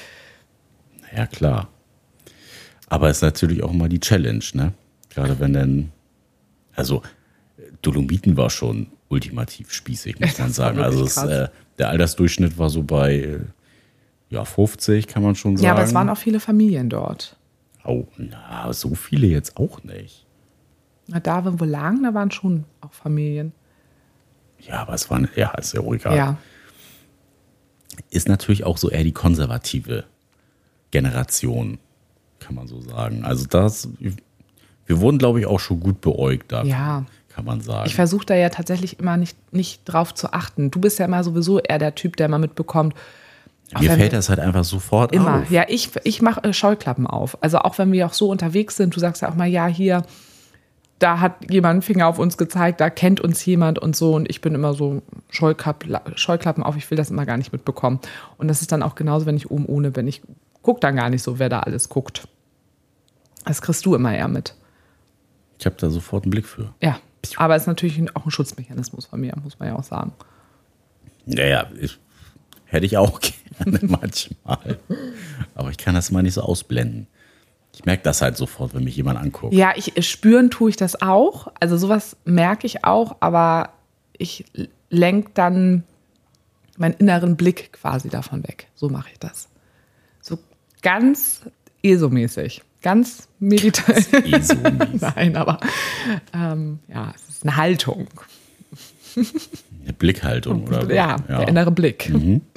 A: Ja, klar. Aber es ist natürlich auch mal die Challenge, ne? Gerade wenn dann, also Dolomiten war schon ultimativ spießig, muss man
B: Das war
A: sagen. Also
B: wirklich
A: es,
B: krass.
A: äh, der Altersdurchschnitt war so bei äh, ja, fünfzig, kann man schon sagen.
B: Ja, aber es waren auch viele Familien dort.
A: Oh, na, so viele jetzt auch nicht.
B: Na, da, wo wir lagen, da waren schon auch Familien.
A: Ja, aber es waren, ja, ist ja auch egal.
B: Ja.
A: Ist natürlich auch so eher die konservative Generation, kann man so sagen. Also das, wir wurden, glaube ich, auch schon gut beäugt da,
B: Ja.
A: kann man sagen.
B: Ich versuche da ja tatsächlich immer nicht, nicht drauf zu achten. Du bist ja immer sowieso eher der Typ, der mal mitbekommt. auch
A: Mir
B: wenn
A: fällt
B: wir-
A: das halt einfach sofort
B: Immer.
A: auf.
B: Ja, ich, ich mache äh, Scheuklappen auf. Also auch wenn wir auch so unterwegs sind, du sagst ja auch mal, ja, hier, da hat jemand einen Finger auf uns gezeigt, da kennt uns jemand und so. Und ich bin immer so Scheuklapp, Scheuklappen auf, ich will das immer gar nicht mitbekommen. Und das ist dann auch genauso, wenn ich oben ohne bin. Ich gucke dann gar nicht so, wer da alles guckt. Das kriegst du immer eher mit.
A: Ich habe da sofort einen Blick für.
B: Ja, aber es ist natürlich auch ein Schutzmechanismus von mir, muss man ja auch sagen.
A: Naja, ich, hätte ich auch gerne manchmal. Aber ich kann das mal nicht so ausblenden. Ich merke das halt sofort, wenn mich jemand anguckt.
B: Ja, ich spüren tue ich das auch. Also sowas merke ich auch, aber ich lenke dann meinen inneren Blick quasi davon weg. So mache ich das. So ganz ESO-mäßig. Ganz meditativ.
A: ESO-mäßig.
B: Nein, aber ähm, ja, es ist eine Haltung.
A: Eine Blickhaltung, oder?
B: Ja, der innere Blick.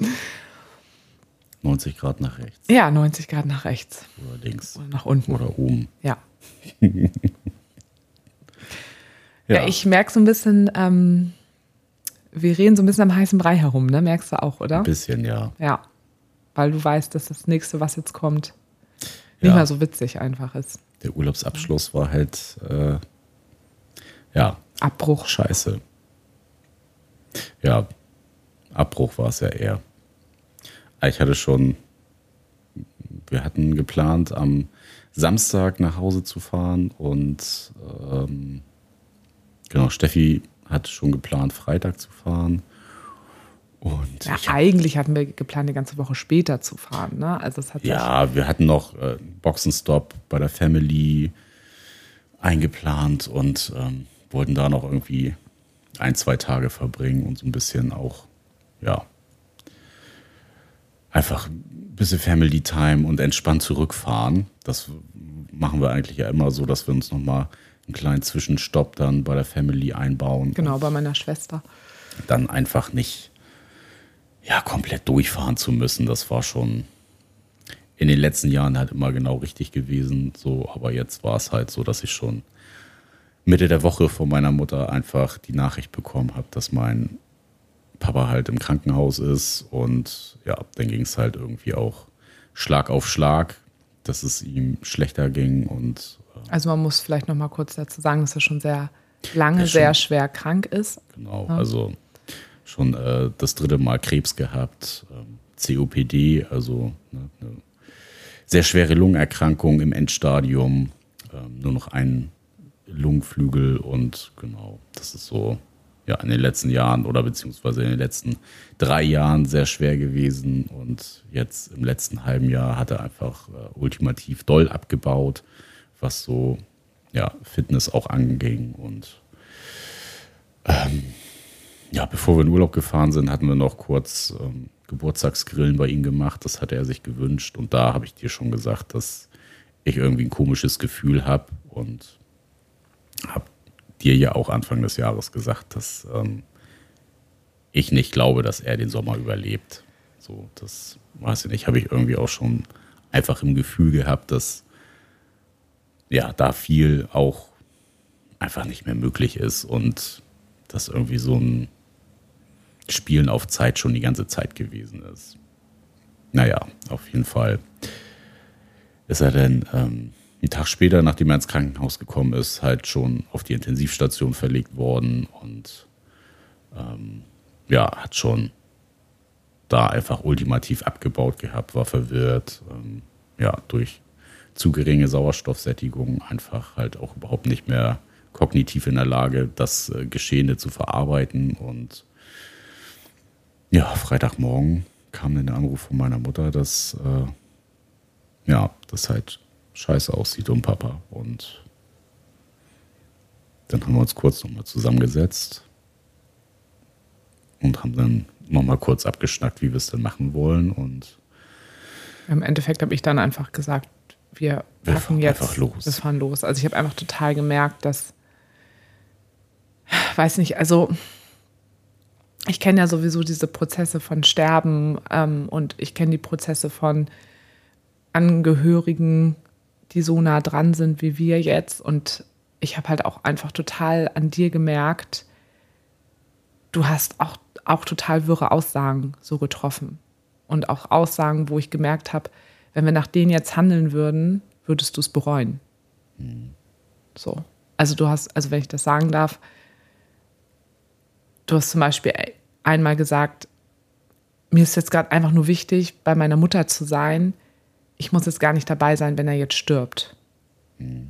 A: neunzig Grad nach rechts
B: Ja, neunzig Grad nach rechts
A: oder links
B: oder nach unten.
A: oder oben.
B: Ja. Ja, ich merke so ein bisschen, ähm, wir reden so ein bisschen am heißen Brei herum, ne? Merkst du auch, oder?
A: Ein bisschen, ja.
B: Ja. Weil du weißt, dass das nächste, was jetzt kommt, nicht
A: Ja.
B: mehr so witzig einfach ist.
A: Der Urlaubsabschluss war halt, äh, ja,
B: Abbruch.
A: scheiße. Ja, Abbruch war es ja eher. Ich hatte schon, wir hatten geplant, am Samstag nach Hause zu fahren und ähm, genau, Steffi hat schon geplant, Freitag zu fahren. Und
B: Ja,
A: ich hab,
B: eigentlich hatten wir geplant, die ganze Woche später zu fahren, ne? Also es hat sich,
A: ja, wir hatten noch äh, Boxenstopp bei der Family eingeplant und ähm, wollten da noch irgendwie ein, zwei Tage verbringen und so ein bisschen auch, ja, einfach ein bisschen Family Time und entspannt zurückfahren. Das machen wir eigentlich ja immer so, dass wir uns nochmal einen kleinen Zwischenstopp dann bei der Family einbauen.
B: genau, bei meiner Schwester.
A: Und dann einfach nicht, ja, komplett durchfahren zu müssen. Das war schon in den letzten Jahren halt immer genau richtig gewesen. So, aber jetzt war es halt so, dass ich schon Mitte der Woche von meiner Mutter einfach die Nachricht bekommen habe, dass mein Papa halt im Krankenhaus ist. Und ja, dann ging es halt irgendwie auch Schlag auf Schlag, dass es ihm schlechter ging. Und
B: Also man muss vielleicht noch mal kurz dazu sagen, dass er schon sehr lange,
A: Ja, schon.
B: sehr schwer krank ist.
A: genau,
B: Ja.
A: also schon äh, das dritte Mal Krebs gehabt, ähm, C O P D, also ne, eine sehr schwere Lungenerkrankung im Endstadium, ähm, nur noch ein Lungenflügel und genau, das ist so ja in den letzten Jahren oder beziehungsweise in den letzten drei Jahren sehr schwer gewesen und jetzt im letzten halben Jahr hat er einfach äh, ultimativ doll abgebaut, was so ja Fitness auch anging und ja, bevor wir in Urlaub gefahren sind, hatten wir noch kurz ähm, Geburtstagsgrillen bei ihm gemacht. Das hatte er sich gewünscht. Und da habe ich dir schon gesagt, dass ich irgendwie ein komisches Gefühl habe. Und habe dir ja auch Anfang des Jahres gesagt, dass ähm, ich nicht glaube, dass er den Sommer überlebt. So, das weiß ich nicht. Habe ich irgendwie auch schon einfach im Gefühl gehabt, dass ja da viel auch einfach nicht mehr möglich ist. Und dass irgendwie so ein Spielen auf Zeit schon die ganze Zeit gewesen ist. Naja, auf jeden Fall ist er dann ähm, einen Tag später, nachdem er ins Krankenhaus gekommen ist, halt schon auf die Intensivstation verlegt worden und ähm, ja, hat schon da einfach ultimativ abgebaut gehabt, war verwirrt, ähm, ja, durch zu geringe Sauerstoffsättigung einfach halt auch überhaupt nicht mehr kognitiv in der Lage, das äh, Geschehene zu verarbeiten. Und ja, Freitagmorgen kam dann der Anruf von meiner Mutter, dass äh, ja, das halt scheiße aussieht um Papa. Und dann haben wir uns kurz nochmal zusammengesetzt und haben dann nochmal kurz abgeschnackt, wie wir es denn machen wollen. Und
B: im Endeffekt habe ich dann einfach gesagt, wir
A: wir
B: packen
A: fahren
B: jetzt,
A: einfach los.
B: wir fahren los. Also ich habe einfach total gemerkt, dass, weiß nicht, also ich kenne ja sowieso diese Prozesse von Sterben ähm, und ich kenne die Prozesse von Angehörigen, die so nah dran sind wie wir jetzt. Und ich habe halt auch einfach total an dir gemerkt, du hast auch, auch total wirre Aussagen so getroffen. Und auch Aussagen, wo ich gemerkt habe, wenn wir nach denen jetzt handeln würden, würdest du es bereuen. Mhm. So. Also du hast, also wenn ich das sagen darf, du hast zum Beispiel einmal gesagt, mir ist jetzt gerade einfach nur wichtig, bei meiner Mutter zu sein. Ich muss jetzt gar nicht dabei sein, wenn er jetzt stirbt. Mhm.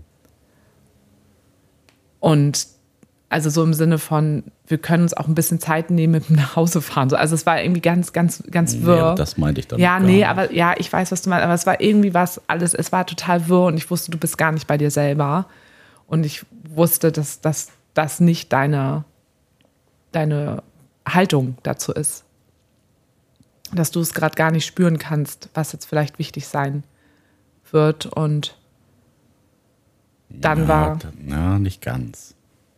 B: Und also so im Sinne von, wir können uns auch ein bisschen Zeit nehmen mit dem nach Hause fahren. Also es war irgendwie ganz, ganz, ganz wirr.
A: Ja, das meinte ich dann.
B: Ja, nee,
A: nicht.
B: aber ja, ich weiß, was du meinst. Aber es war irgendwie was alles, es war total wirr und ich wusste, du bist gar nicht bei dir selber. Und ich wusste, dass das nicht deine, deine Haltung dazu ist. Dass du es gerade gar nicht spüren kannst, was jetzt vielleicht wichtig sein wird. Und dann
A: ja,
B: war...
A: Na, nicht ganz.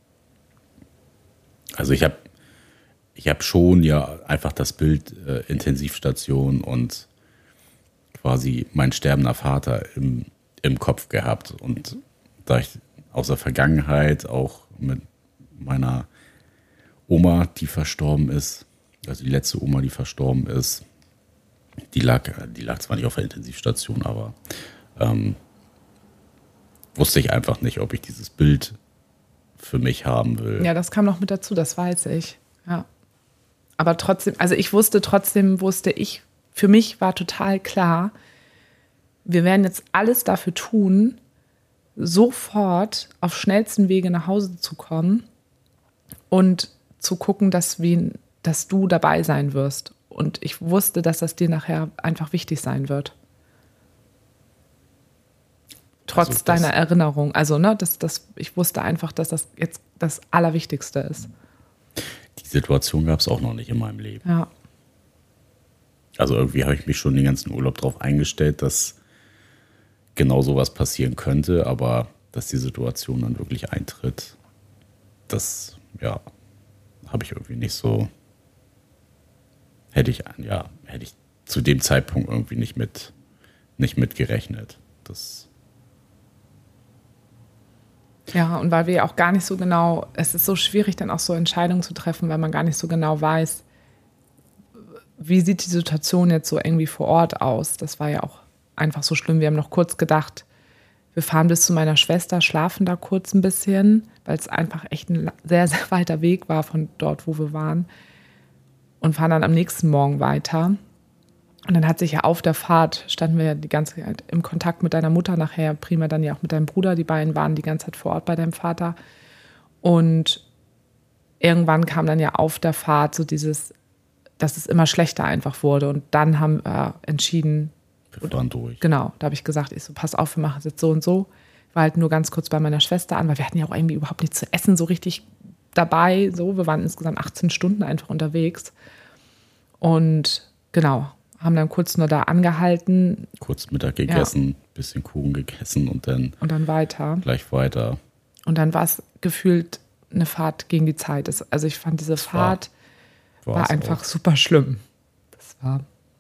A: Also ich habe ich hab schon ja einfach das Bild äh, Intensivstation und quasi mein sterbender Vater im, im Kopf gehabt. Und da ich aus der Vergangenheit auch mit meiner Oma, die verstorben ist, also die letzte Oma, die verstorben ist, die lag, die lag zwar nicht auf der Intensivstation, aber ähm, wusste ich einfach nicht, ob ich dieses Bild für mich haben will.
B: Ja, das kam noch mit dazu, das weiß ich. Ja. Aber trotzdem, also ich wusste trotzdem, wusste ich, für mich war total klar, wir werden jetzt alles dafür tun, sofort auf schnellsten Wege nach Hause zu kommen und zu gucken, dass, wir, dass du dabei sein wirst. Und ich wusste, dass das dir nachher einfach wichtig sein wird. Trotz also deiner Erinnerung. Also, ne, das, das, ich wusste einfach, dass das jetzt das Allerwichtigste ist.
A: Die Situation gab es auch noch nicht in meinem Leben.
B: Ja.
A: Also irgendwie habe ich mich schon den ganzen Urlaub darauf eingestellt, dass genau sowas passieren könnte, aber dass die Situation dann wirklich eintritt, das, ja, habe ich irgendwie nicht so, hätte ich, ja, hätte ich zu dem Zeitpunkt irgendwie nicht mit, nicht mit gerechnet. Das
B: Ja, und weil wir ja auch gar nicht so genau, es ist so schwierig, dann auch so Entscheidungen zu treffen, weil man gar nicht so genau weiß, wie sieht die Situation jetzt so irgendwie vor Ort aus. Das war ja auch einfach so schlimm. Wir haben noch kurz gedacht, wir fahren bis zu meiner Schwester, schlafen da kurz ein bisschen, weil es einfach echt ein sehr, sehr weiter Weg war von dort, wo wir waren. Und fahren dann am nächsten Morgen weiter. Und dann hat sich ja auf der Fahrt, standen wir ja die ganze Zeit im Kontakt mit deiner Mutter, nachher prima dann ja auch mit deinem Bruder. Die beiden waren die ganze Zeit vor Ort bei deinem Vater. Und irgendwann kam dann ja auf der Fahrt so dieses, dass es immer schlechter einfach wurde. Und dann haben wir entschieden,
A: wir fahren durch.
B: Genau, da habe ich gesagt, ich so, pass auf, wir machen es jetzt so und so. Ich war halt nur ganz kurz bei meiner Schwester an, weil wir hatten ja auch irgendwie überhaupt nichts zu essen so richtig dabei. So, wir waren insgesamt achtzehn Stunden einfach unterwegs. Und genau, haben dann kurz nur da angehalten.
A: Kurz Mittag gegessen, ja. Bisschen Kuchen gegessen und dann,
B: und dann weiter.
A: Gleich weiter.
B: Und dann war es gefühlt eine Fahrt gegen die Zeit. Das, also ich fand, diese das Fahrt war, war einfach auch super schlimm. Das war...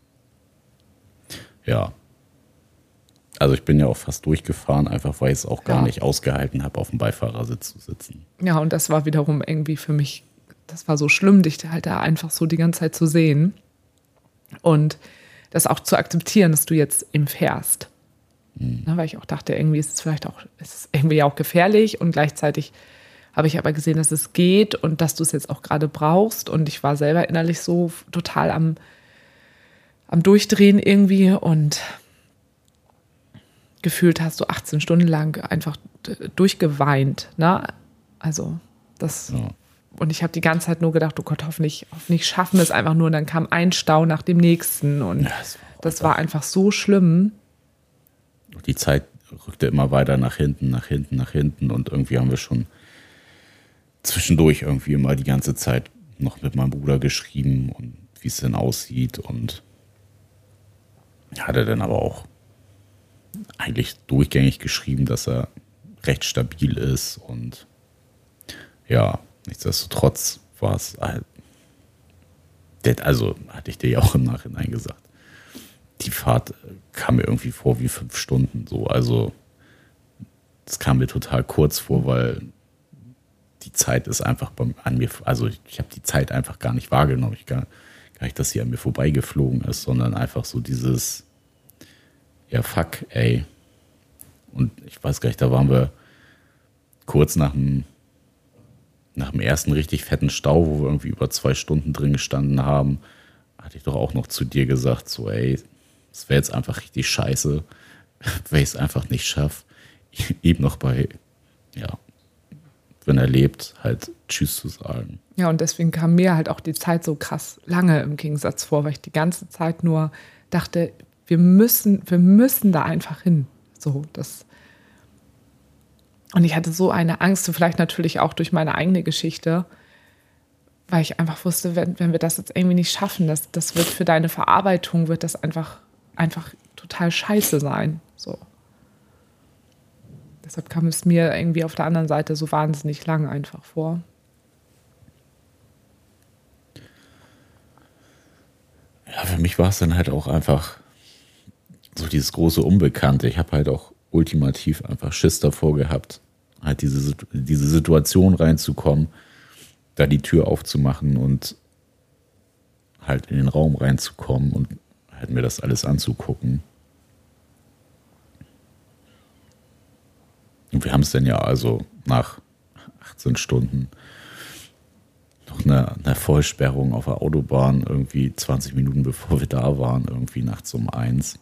A: Ja. Also ich bin ja auch fast durchgefahren, einfach weil ich es auch gar ja. nicht ausgehalten habe, auf dem Beifahrersitz zu sitzen.
B: Ja, und das war wiederum irgendwie für mich, das war so schlimm, dich halt da einfach so die ganze Zeit zu sehen. Und das auch zu akzeptieren, dass du jetzt eben fährst. Mhm. Na, weil ich auch dachte, irgendwie ist es vielleicht auch, ist es irgendwie auch gefährlich und gleichzeitig habe ich aber gesehen, dass es geht und dass du es jetzt auch gerade brauchst. Und ich war selber innerlich so total am, am Durchdrehen irgendwie und gefühlt hast du achtzehn Stunden lang einfach durchgeweint. Ne? Also das... Ja. Und ich habe die ganze Zeit nur gedacht, oh Gott, hoffentlich, hoffentlich schaffen wir es einfach nur. Und dann kam ein Stau nach dem nächsten. Und ja, das, war, das war einfach so schlimm.
A: Die Zeit rückte immer weiter nach hinten, nach hinten, nach hinten. Und irgendwie haben wir schon zwischendurch irgendwie immer die ganze Zeit noch mit meinem Bruder geschrieben und wie es denn aussieht und hat er dann aber auch eigentlich durchgängig geschrieben, dass er recht stabil ist und ja, nichtsdestotrotz war es halt, also hatte ich dir ja auch im Nachhinein gesagt, die Fahrt kam mir irgendwie vor wie fünf Stunden so, also das kam mir total kurz vor, weil die Zeit ist einfach bei, an mir, also ich, ich habe die Zeit einfach gar nicht wahrgenommen, ich gar, gar nicht, dass sie an mir vorbeigeflogen ist, sondern einfach so dieses, ja fuck, ey, und ich weiß gar nicht, da waren wir kurz nach dem, nach dem ersten richtig fetten Stau, wo wir irgendwie über zwei Stunden drin gestanden haben, hatte ich doch auch noch zu dir gesagt, so ey, es wäre jetzt einfach richtig scheiße, wenn ich es einfach nicht schaffe, eben noch bei, ja, wenn er lebt, halt Tschüss zu sagen.
B: Ja, und deswegen kam mir halt auch die Zeit so krass lange im Gegensatz vor, weil ich die ganze Zeit nur dachte, wir müssen, wir müssen da einfach hin. So, das. Und ich hatte so eine Angst, vielleicht natürlich auch durch meine eigene Geschichte, weil ich einfach wusste, wenn, wenn wir das jetzt irgendwie nicht schaffen, das, das wird für deine Verarbeitung, wird das einfach, einfach total scheiße sein. So. Deshalb kam es mir irgendwie auf der anderen Seite so wahnsinnig lang einfach vor.
A: Ja, für mich war es dann halt auch einfach so dieses große Unbekannte. Ich habe halt auch ultimativ einfach Schiss davor gehabt, halt diese, diese Situation reinzukommen, da die Tür aufzumachen und halt in den Raum reinzukommen und halt mir das alles anzugucken. Und wir haben es dann ja also nach achtzehn Stunden noch eine, eine Vollsperrung auf der Autobahn, irgendwie zwanzig Minuten bevor wir da waren, irgendwie nachts um eins.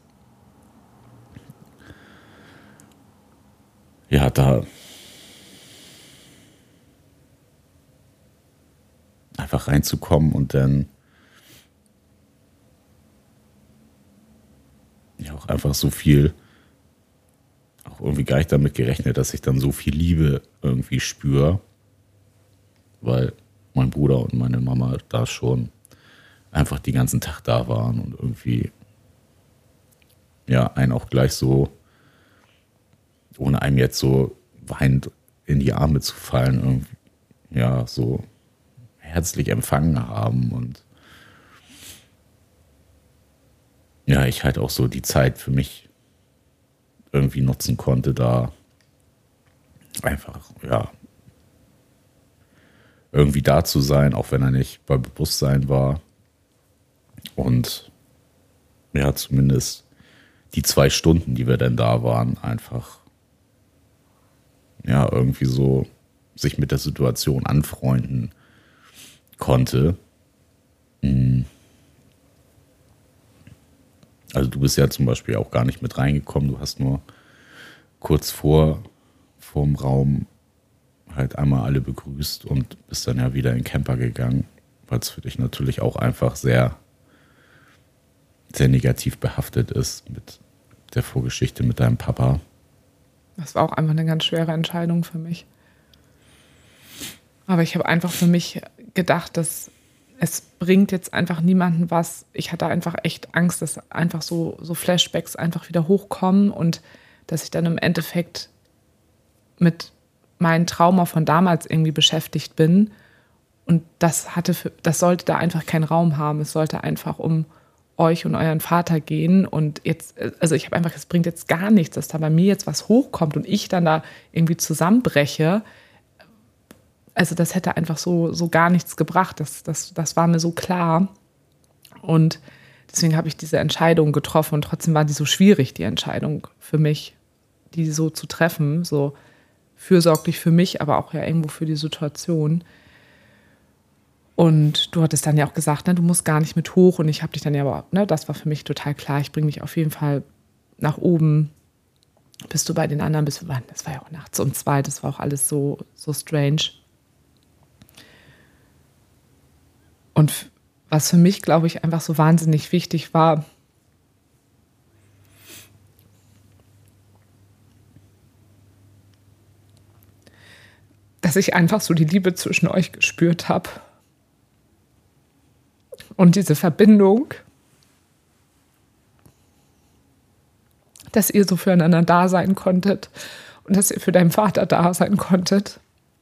A: Ja, da einfach reinzukommen und dann ja auch einfach so viel, auch irgendwie gar nicht damit gerechnet, dass ich dann so viel Liebe irgendwie spüre, weil mein Bruder und meine Mama da schon einfach den ganzen Tag da waren und irgendwie ja einen auch gleich so, ohne einem jetzt so weinend in die Arme zu fallen, irgendwie ja so herzlich empfangen haben und ja, ich halt auch so die Zeit für mich irgendwie nutzen konnte, da einfach, ja, irgendwie da zu sein, auch wenn er nicht bei Bewusstsein war. Und ja, zumindest die zwei Stunden, die wir dann da waren, einfach ja, irgendwie so sich mit der Situation anfreunden konnte. Also du bist ja zum Beispiel auch gar nicht mit reingekommen. Du hast nur kurz vor vorm Raum halt einmal alle begrüßt und bist dann ja wieder in den Camper gegangen, weil es für dich natürlich auch einfach sehr, sehr negativ behaftet ist mit der Vorgeschichte mit deinem Papa.
B: Das war auch einfach eine ganz schwere Entscheidung für mich. Aber ich habe einfach für mich gedacht, dass es bringt jetzt einfach niemandem was. Ich hatte einfach echt Angst, dass einfach so, so Flashbacks einfach wieder hochkommen und dass ich dann im Endeffekt mit meinem Trauma von damals irgendwie beschäftigt bin. Und das hatte, für, das sollte da einfach keinen Raum haben. Es sollte einfach um euch und euren Vater gehen. Und jetzt, also ich habe einfach, es bringt jetzt gar nichts, dass da bei mir jetzt was hochkommt und ich dann da irgendwie zusammenbreche. Also das hätte einfach so, so gar nichts gebracht. Das, das, das war mir so klar. Und deswegen habe ich diese Entscheidung getroffen. Und trotzdem war die so schwierig, die Entscheidung für mich, die so zu treffen. So fürsorglich für mich, aber auch ja irgendwo für die Situation. Und du hattest dann ja auch gesagt, ne, du musst gar nicht mit hoch. Und ich habe dich dann ja aber, ne, das war für mich total klar. Ich bringe dich auf jeden Fall nach oben. Bist du bei den anderen, bist du, das war ja auch nachts um zwei, das war auch alles so, so strange. Und was für mich, glaube ich, einfach so wahnsinnig wichtig war, dass ich einfach so die Liebe zwischen euch gespürt habe. Und diese Verbindung, dass ihr so füreinander da sein konntet und dass ihr für deinen Vater da sein konntet.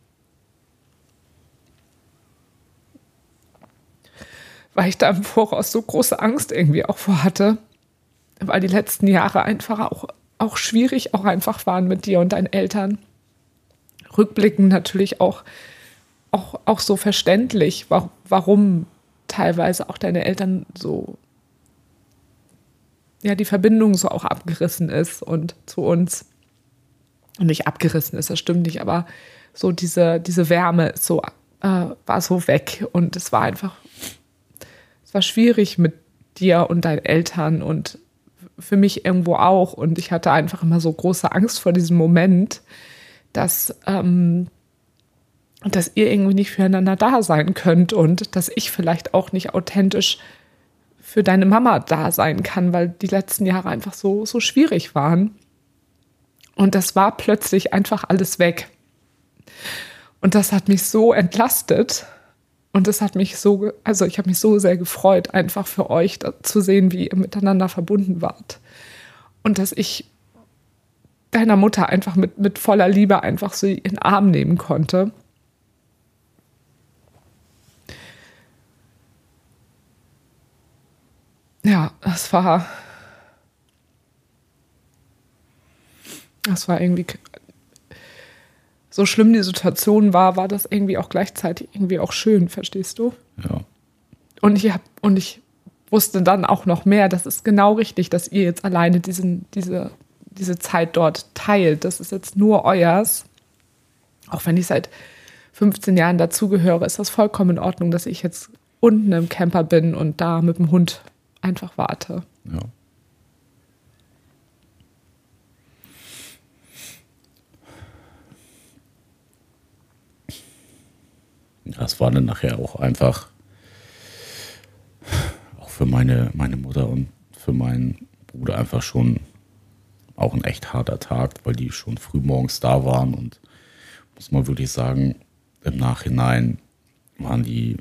B: Weil ich da im Voraus so große Angst irgendwie auch vor hatte, weil die letzten Jahre einfach auch, auch schwierig auch einfach waren mit dir und deinen Eltern. Rückblickend natürlich auch, auch, auch so verständlich, warum teilweise auch deine Eltern so, ja, die Verbindung so auch abgerissen ist und zu uns. Und nicht abgerissen ist, das stimmt nicht, aber so diese, diese Wärme ist so, äh, war so weg und es war einfach, es war schwierig mit dir und deinen Eltern und für mich irgendwo auch. Und ich hatte einfach immer so große Angst vor diesem Moment, dass, ähm, dass ihr irgendwie nicht füreinander da sein könnt und dass ich vielleicht auch nicht authentisch für deine Mama da sein kann, weil die letzten Jahre einfach so, so schwierig waren. Und das war plötzlich einfach alles weg. Und das hat mich so entlastet. Und das hat mich so, also ich habe mich so sehr gefreut, einfach für euch zu sehen, wie ihr miteinander verbunden wart. Und dass ich deiner Mutter einfach mit, mit voller Liebe einfach so in den Arm nehmen konnte. Ja, das war, das war irgendwie, so schlimm die Situation war, war das irgendwie auch gleichzeitig irgendwie auch schön, verstehst du?
A: Ja.
B: Und ich hab, und ich wusste dann auch noch mehr, das ist genau richtig, dass ihr jetzt alleine diesen, diese, diese Zeit dort teilt. Das ist jetzt nur euers. Auch wenn ich seit fünfzehn Jahren dazugehöre, ist das vollkommen in Ordnung, dass ich jetzt unten im Camper bin und da mit dem Hund einfach warte.
A: Ja. Das war dann nachher auch einfach auch für meine, meine Mutter und für meinen Bruder einfach schon auch ein echt harter Tag, weil die schon früh morgens da waren und muss man wirklich sagen, im Nachhinein waren die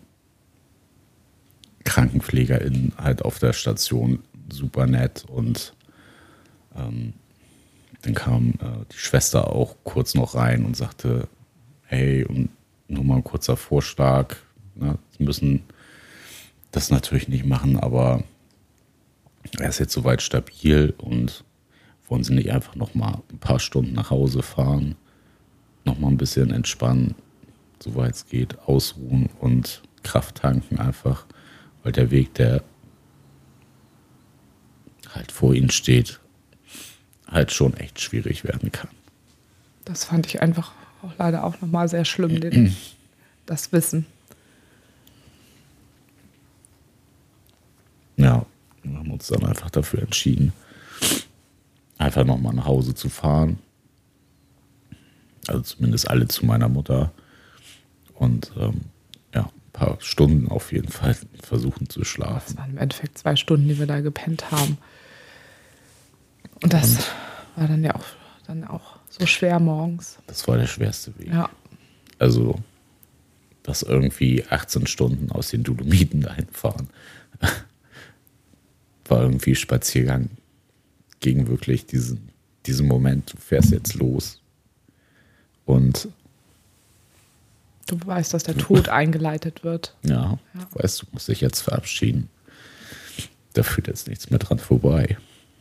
A: KrankenpflegerInnen halt auf der Station super nett und ähm, dann kam äh, die Schwester auch kurz noch rein und sagte, hey, und nur mal ein kurzer Vorschlag, ne, Sie müssen das natürlich nicht machen, aber er ist jetzt soweit stabil und wollen Sie nicht einfach noch mal ein paar Stunden nach Hause fahren, noch mal ein bisschen entspannen, soweit es geht, ausruhen und Kraft tanken einfach, weil der Weg, der halt vor Ihnen steht, halt schon echt schwierig werden kann.
B: Das fand ich einfach auch leider auch nochmal sehr schlimm, den, das Wissen.
A: Ja, wir haben uns dann einfach dafür entschieden, einfach nochmal nach Hause zu fahren. Also zumindest alle zu meiner Mutter. Und ähm, ja, ein paar Stunden auf jeden Fall versuchen zu schlafen.
B: Das waren im Endeffekt zwei Stunden, die wir da gepennt haben. Und das Und war dann ja auch, dann auch so schwer morgens.
A: Das war der schwerste Weg.
B: Ja.
A: Also, das irgendwie achtzehn Stunden aus den Dolomiten dahin fahren, war irgendwie Spaziergang gegen wirklich diesen, diesen Moment, du fährst jetzt los und
B: du weißt, dass der Tod eingeleitet wird.
A: Ja, ja, du weißt, du musst dich jetzt verabschieden. Da führt jetzt nichts mehr dran vorbei.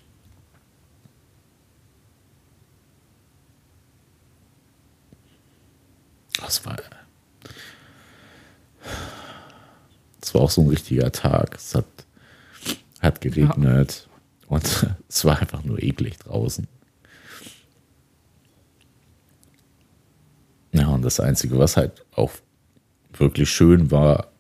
A: Das war, das war auch so ein richtiger Tag. Es hat, hat geregnet ja. Und es war einfach nur eklig draußen. Ja, und das Einzige, was halt auch wirklich schön war,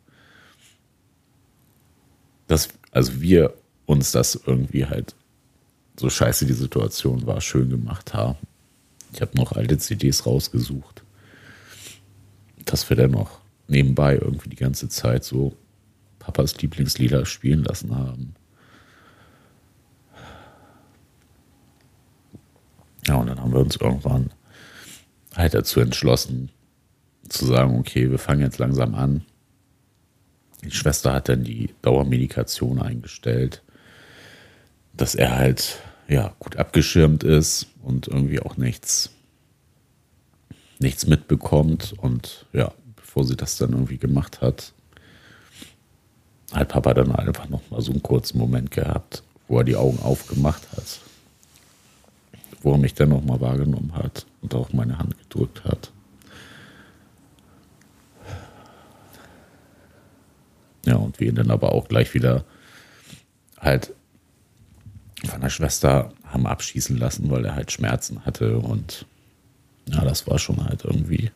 A: dass also wir uns das irgendwie halt, so scheiße die Situation war, schön gemacht haben. Ich habe noch alte C Ds rausgesucht, dass wir dann noch nebenbei irgendwie die ganze Zeit so Papas Lieblingslieder spielen lassen haben. Ja, und dann haben wir uns irgendwann halt dazu entschlossen, zu sagen, okay, wir fangen jetzt langsam an, Die Schwester hat dann die Dauermedikation eingestellt, dass er halt ja gut abgeschirmt ist und irgendwie auch nichts, nichts mitbekommt. Und ja, bevor sie das dann irgendwie gemacht hat, hat Papa dann einfach noch mal so einen kurzen Moment gehabt, wo er die Augen aufgemacht hat, wo er mich dann noch mal wahrgenommen hat und auch meine Hand gedrückt hat. Ja, und wir ihn dann aber auch gleich wieder halt von der Schwester haben abschießen lassen, weil er halt Schmerzen hatte. Und ja, das war schon halt irgendwie.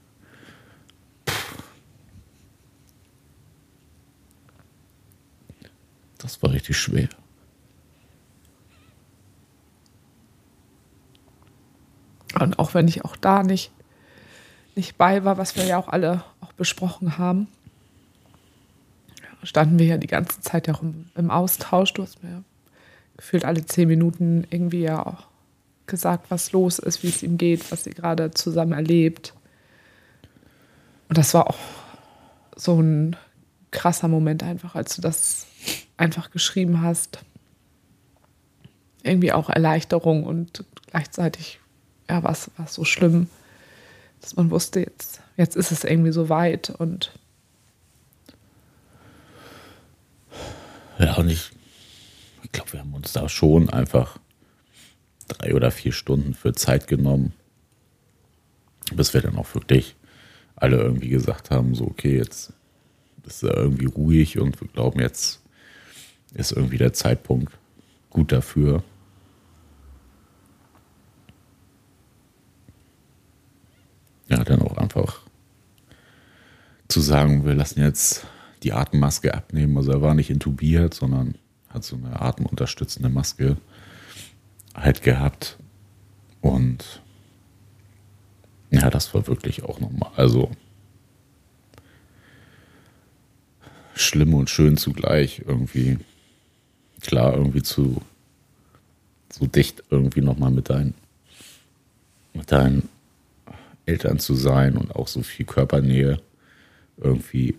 A: Das war richtig schwer.
B: Und auch wenn ich auch da nicht, nicht bei war, was wir ja auch alle auch besprochen haben, standen wir ja die ganze Zeit ja auch im, im Austausch. Du hast mir gefühlt alle zehn Minuten irgendwie ja auch gesagt, was los ist, wie es ihm geht, was ihr gerade zusammen erlebt. Und das war auch so ein krasser Moment einfach, als du das einfach geschrieben hast. Irgendwie auch Erleichterung und gleichzeitig ja, war es so schlimm, dass man wusste, jetzt, jetzt ist es irgendwie so weit. Und
A: ja, und ich, ich glaube, wir haben uns da schon einfach drei oder vier Stunden für Zeit genommen, bis wir dann auch wirklich alle irgendwie gesagt haben, so okay, jetzt ist er irgendwie ruhig und wir glauben, jetzt ist irgendwie der Zeitpunkt gut dafür. Ja, dann auch einfach zu sagen, wir lassen jetzt die Atemmaske abnehmen. Also er war nicht intubiert, sondern hat so eine atemunterstützende Maske halt gehabt. Und ja, das war wirklich auch nochmal, also schlimm und schön zugleich irgendwie. Klar, irgendwie zu so dicht irgendwie nochmal mit deinen, mit deinen Eltern zu sein und auch so viel Körpernähe irgendwie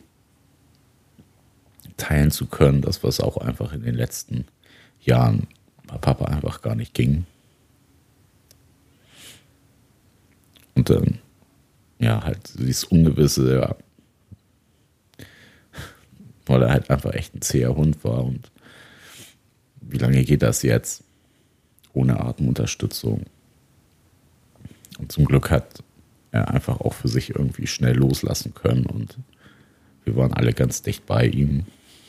A: teilen zu können, das was auch einfach in den letzten Jahren bei Papa einfach gar nicht ging. Und dann, ja, halt dieses Ungewisse, ja, weil er halt einfach echt ein zäher Hund war. Und wie lange geht das jetzt ohne Atemunterstützung? Und zum Glück hat er einfach auch für sich irgendwie schnell loslassen können und wir waren alle ganz dicht bei ihm.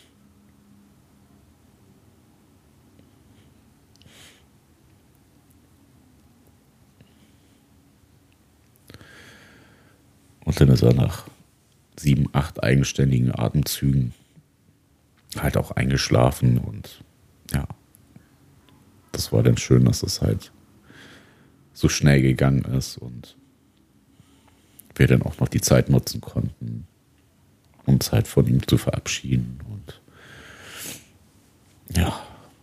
A: Und dann ist er nach sieben, acht eigenständigen Atemzügen halt auch eingeschlafen und ja, das war dann schön, dass es halt so schnell gegangen ist und wir dann auch noch die Zeit nutzen konnten, uns halt von ihm zu verabschieden und ja.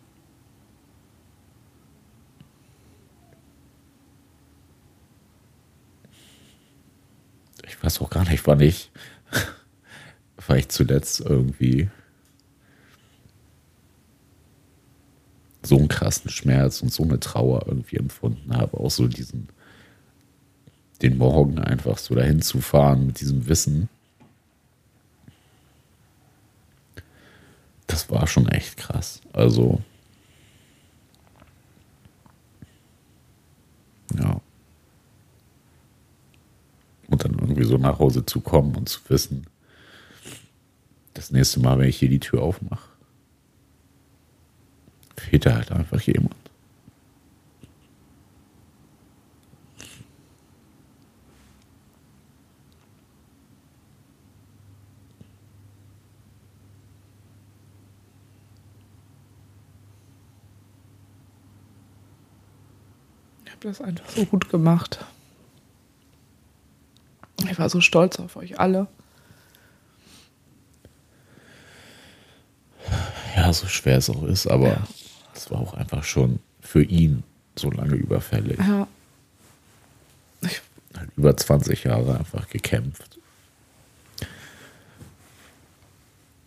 A: Ich weiß auch gar nicht, wann ich, weil ich zuletzt irgendwie so einen krassen Schmerz und so eine Trauer irgendwie empfunden habe. Auch so diesen, den Morgen einfach so dahin zu fahren mit diesem Wissen. Das war schon echt krass. Also, ja. Und dann irgendwie so nach Hause zu kommen und zu wissen, das nächste Mal, wenn ich hier die Tür aufmache, fehlt da halt einfach jemand.
B: ich habe das einfach so gut gemacht. Ich war so stolz auf euch alle.
A: Ja, so schwer es auch ist, aber
B: Ja.
A: es war auch einfach schon für ihn so lange überfällig.
B: Ja. Ich,
A: Halt über zwanzig Jahre einfach gekämpft.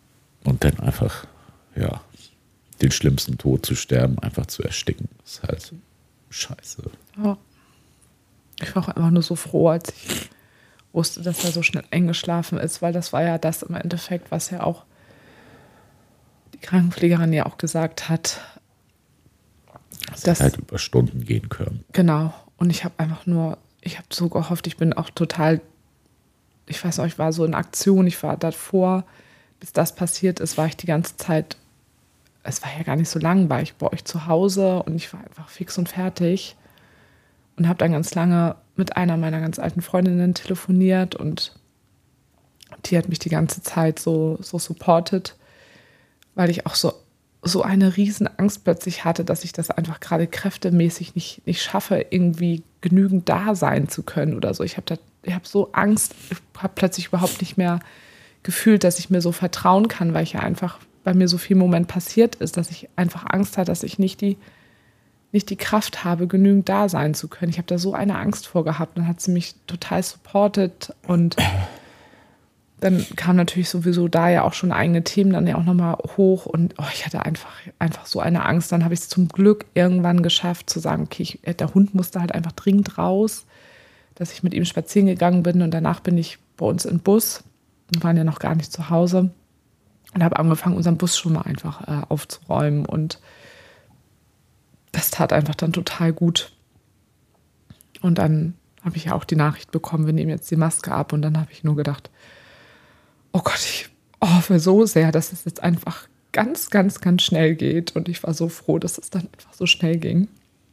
A: Und dann einfach, ja, den schlimmsten Tod zu sterben, einfach zu ersticken, ist halt scheiße.
B: Ja. Ich war auch einfach nur so froh, als ich wusste, dass er so schnell eingeschlafen ist, weil das war ja das im Endeffekt, was ja auch die Krankenpflegerin ja auch gesagt hat.
A: Dass das halt über Stunden gehen können.
B: Genau. Und ich habe einfach nur, ich habe so gehofft, ich bin auch total, ich weiß noch, ich war so in Aktion, ich war davor, bis das passiert ist, war ich die ganze Zeit, es war ja gar nicht so lang, war ich bei euch zu Hause und ich war einfach fix und fertig und habe dann ganz lange mit einer meiner ganz alten Freundinnen telefoniert und die hat mich die ganze Zeit so, so supportet, weil ich auch so, so eine riesen Angst plötzlich hatte, dass ich das einfach gerade kräftemäßig nicht, nicht schaffe, irgendwie genügend da sein zu können oder so. Ich habe ich hab so Angst, ich habe plötzlich überhaupt nicht mehr gefühlt, dass ich mir so vertrauen kann, weil ich ja einfach, bei mir so viel im Moment passiert ist, dass ich einfach Angst hatte, dass ich nicht die, nicht die Kraft habe, genügend da sein zu können. Ich habe da so eine Angst vor gehabt. Dann hat sie mich total supportet und dann kamen natürlich sowieso da ja auch schon eigene Themen dann ja auch nochmal hoch und oh, ich hatte einfach, einfach so eine Angst. Dann habe ich es zum Glück irgendwann geschafft zu sagen, okay, ich, der Hund musste halt einfach dringend raus, dass ich mit ihm spazieren gegangen bin und danach bin ich bei uns im Bus. Wir waren ja noch gar nicht zu Hause und habe angefangen, unseren Bus schon mal einfach äh, aufzuräumen und das tat einfach dann total gut. Und dann habe ich ja auch die Nachricht bekommen, wir nehmen jetzt die Maske ab und dann habe ich nur gedacht, oh Gott, ich hoffe so sehr, dass es jetzt einfach ganz, ganz, ganz schnell geht. Und ich war so froh, dass es dann einfach so schnell ging.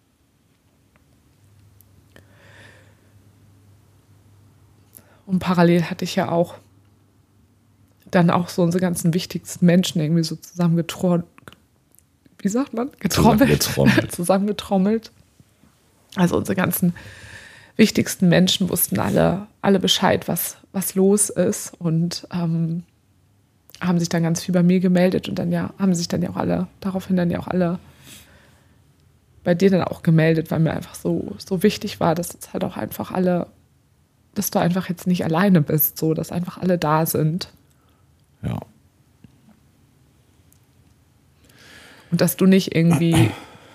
B: Und parallel hatte ich ja auch dann auch so unsere ganzen wichtigsten Menschen irgendwie so zusammengetrommelt. Wie sagt man? Getrommelt. Zusammengetrommelt. Zusammengetrommelt. Also unsere ganzen wichtigsten Menschen wussten alle, alle Bescheid, was, was los ist und ähm, haben sich dann ganz viel bei mir gemeldet und dann ja, haben sich dann ja auch alle, daraufhin dann ja auch alle bei dir dann auch gemeldet, weil mir einfach so, so wichtig war, dass jetzt halt auch einfach alle, dass du einfach jetzt nicht alleine bist, so, dass einfach alle da sind.
A: Ja.
B: Und dass du nicht irgendwie,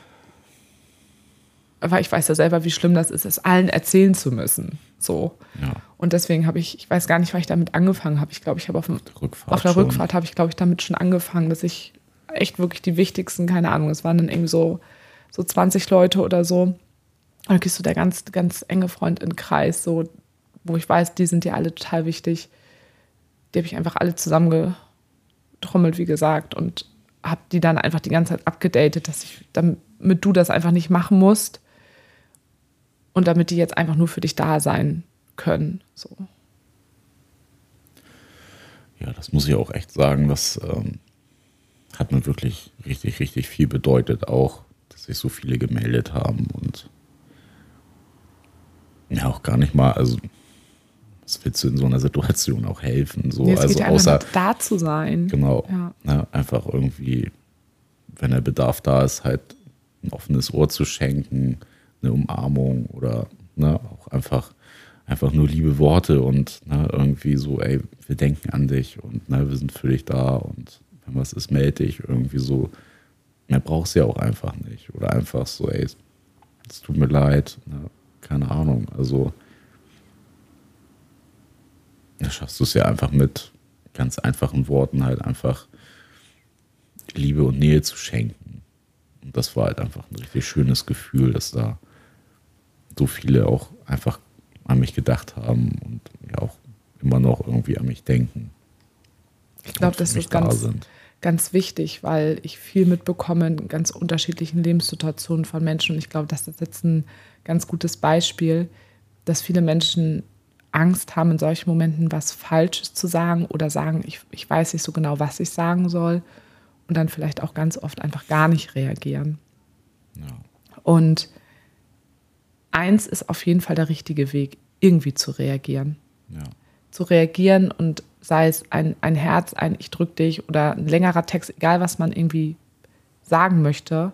B: weil ich weiß ja selber, wie schlimm das ist, es allen erzählen zu müssen. So.
A: Ja.
B: Und deswegen habe ich, ich weiß gar nicht, wann ich damit angefangen habe. Ich glaube, ich habe auf, dem,
A: der Rückfahrt
B: auf der
A: schon.
B: Rückfahrt habe ich, glaube ich, damit schon angefangen, dass ich echt wirklich die wichtigsten, keine Ahnung, es waren dann irgendwie so, so zwanzig Leute oder so. Und dann gehst du der ganz, ganz enge Freund in den Kreis, so, wo ich weiß, die sind dir alle total wichtig. Die habe ich einfach alle zusammengetrommelt, wie gesagt, und habe die dann einfach die ganze Zeit abgedatet, dass ich, damit du das einfach nicht machen musst. Und damit die jetzt einfach nur für dich da sein können. So.
A: Ja, das muss ich auch echt sagen. Das ähm, hat mir wirklich richtig, richtig viel bedeutet auch, dass sich so viele gemeldet haben. Und ja, auch gar nicht mal, also was willst du in so einer Situation auch helfen? So,
B: es
A: also
B: geht ja
A: außer
B: einfach da zu sein.
A: Genau.
B: Ja.
A: Ne, einfach irgendwie, wenn der Bedarf da ist, halt ein offenes Ohr zu schenken, eine Umarmung oder ne, auch einfach, einfach nur liebe Worte und ne, irgendwie so, ey, wir denken an dich und ne, wir sind für dich da und wenn was ist, melde dich irgendwie so. Mehr brauchst du ja auch einfach nicht. Oder einfach so, ey, es tut mir leid, ne, keine Ahnung. Also da schaffst du es ja einfach mit ganz einfachen Worten halt einfach Liebe und Nähe zu schenken. Und das war halt einfach ein richtig schönes Gefühl, dass da so viele auch einfach an mich gedacht haben und ja auch immer noch irgendwie an mich denken.
B: Ich glaube, das ist ganz,
A: sind.
B: ganz wichtig, weil ich viel mitbekomme in ganz unterschiedlichen Lebenssituationen von Menschen. Und ich glaube, das ist jetzt ein ganz gutes Beispiel, dass viele Menschen Angst haben, in solchen Momenten was Falsches zu sagen oder sagen, ich, ich weiß nicht so genau, was ich sagen soll und dann vielleicht auch ganz oft einfach gar nicht reagieren.
A: Ja.
B: Und eins ist auf jeden Fall der richtige Weg, irgendwie zu reagieren.
A: Ja.
B: Zu reagieren und sei es ein, ein Herz, ein Ich drück dich oder ein längerer Text, egal was man irgendwie sagen möchte,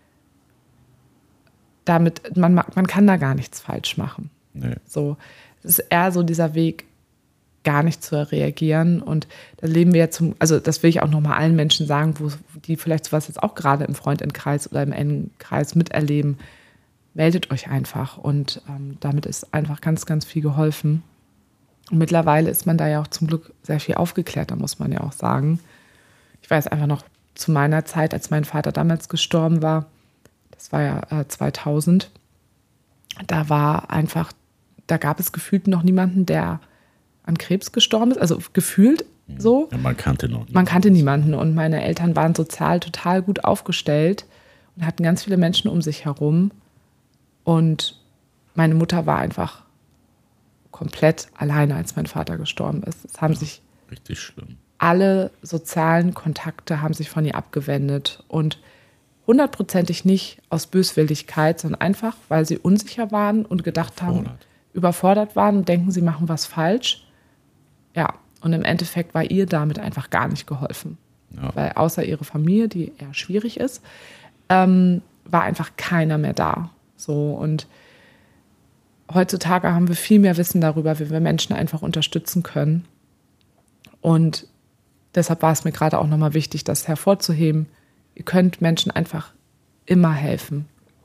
B: damit, man, man kann da gar nichts falsch machen.
A: Nee.
B: So, es ist eher so dieser Weg, gar nicht zu reagieren. Und da leben wir ja zum, also das will ich auch nochmal allen Menschen sagen, wo die vielleicht sowas jetzt auch gerade im Freundinnenkreis oder im engen Kreis miterleben. Meldet euch einfach und ähm, damit ist einfach ganz, ganz viel geholfen. Und mittlerweile ist man da ja auch zum Glück sehr viel aufgeklärter, muss man ja auch sagen. Ich weiß einfach noch zu meiner Zeit, als mein Vater damals gestorben war, das war ja äh, zweitausend, da war einfach, da gab es gefühlt noch niemanden, der an Krebs gestorben ist, also gefühlt so.
A: Ja, man kannte noch niemanden.
B: Man kannte niemanden und meine Eltern waren sozial total gut aufgestellt und hatten ganz viele Menschen um sich herum. Und meine Mutter war einfach komplett alleine, als mein Vater gestorben ist. Es haben
A: ja,
B: sich
A: richtig schlimm.
B: Alle sozialen Kontakte haben sich von ihr abgewendet und hundertprozentig nicht aus Böswilligkeit, sondern einfach, weil sie unsicher waren und gedacht haben, überfordert waren und denken, sie machen was falsch. Ja, und im Endeffekt war ihr damit einfach gar nicht geholfen. Ja. Weil außer ihre Familie, die eher schwierig ist, ähm, war einfach keiner mehr da. So, und heutzutage haben wir viel mehr Wissen darüber, wie wir Menschen einfach unterstützen können. Und deshalb war es mir gerade auch nochmal wichtig, das hervorzuheben. Ihr könnt Menschen einfach immer helfen.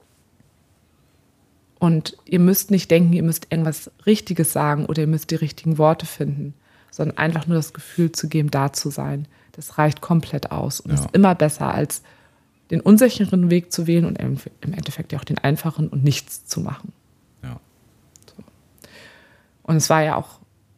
B: Und ihr müsst nicht denken, ihr müsst irgendwas Richtiges sagen oder ihr müsst die richtigen Worte finden, sondern einfach nur das Gefühl zu geben, da zu sein. Das reicht komplett aus und ja. ist immer besser, als den unsicheren Weg zu wählen und im Endeffekt ja auch den einfachen und nichts zu machen.
A: Ja.
B: So. Und es war ja auch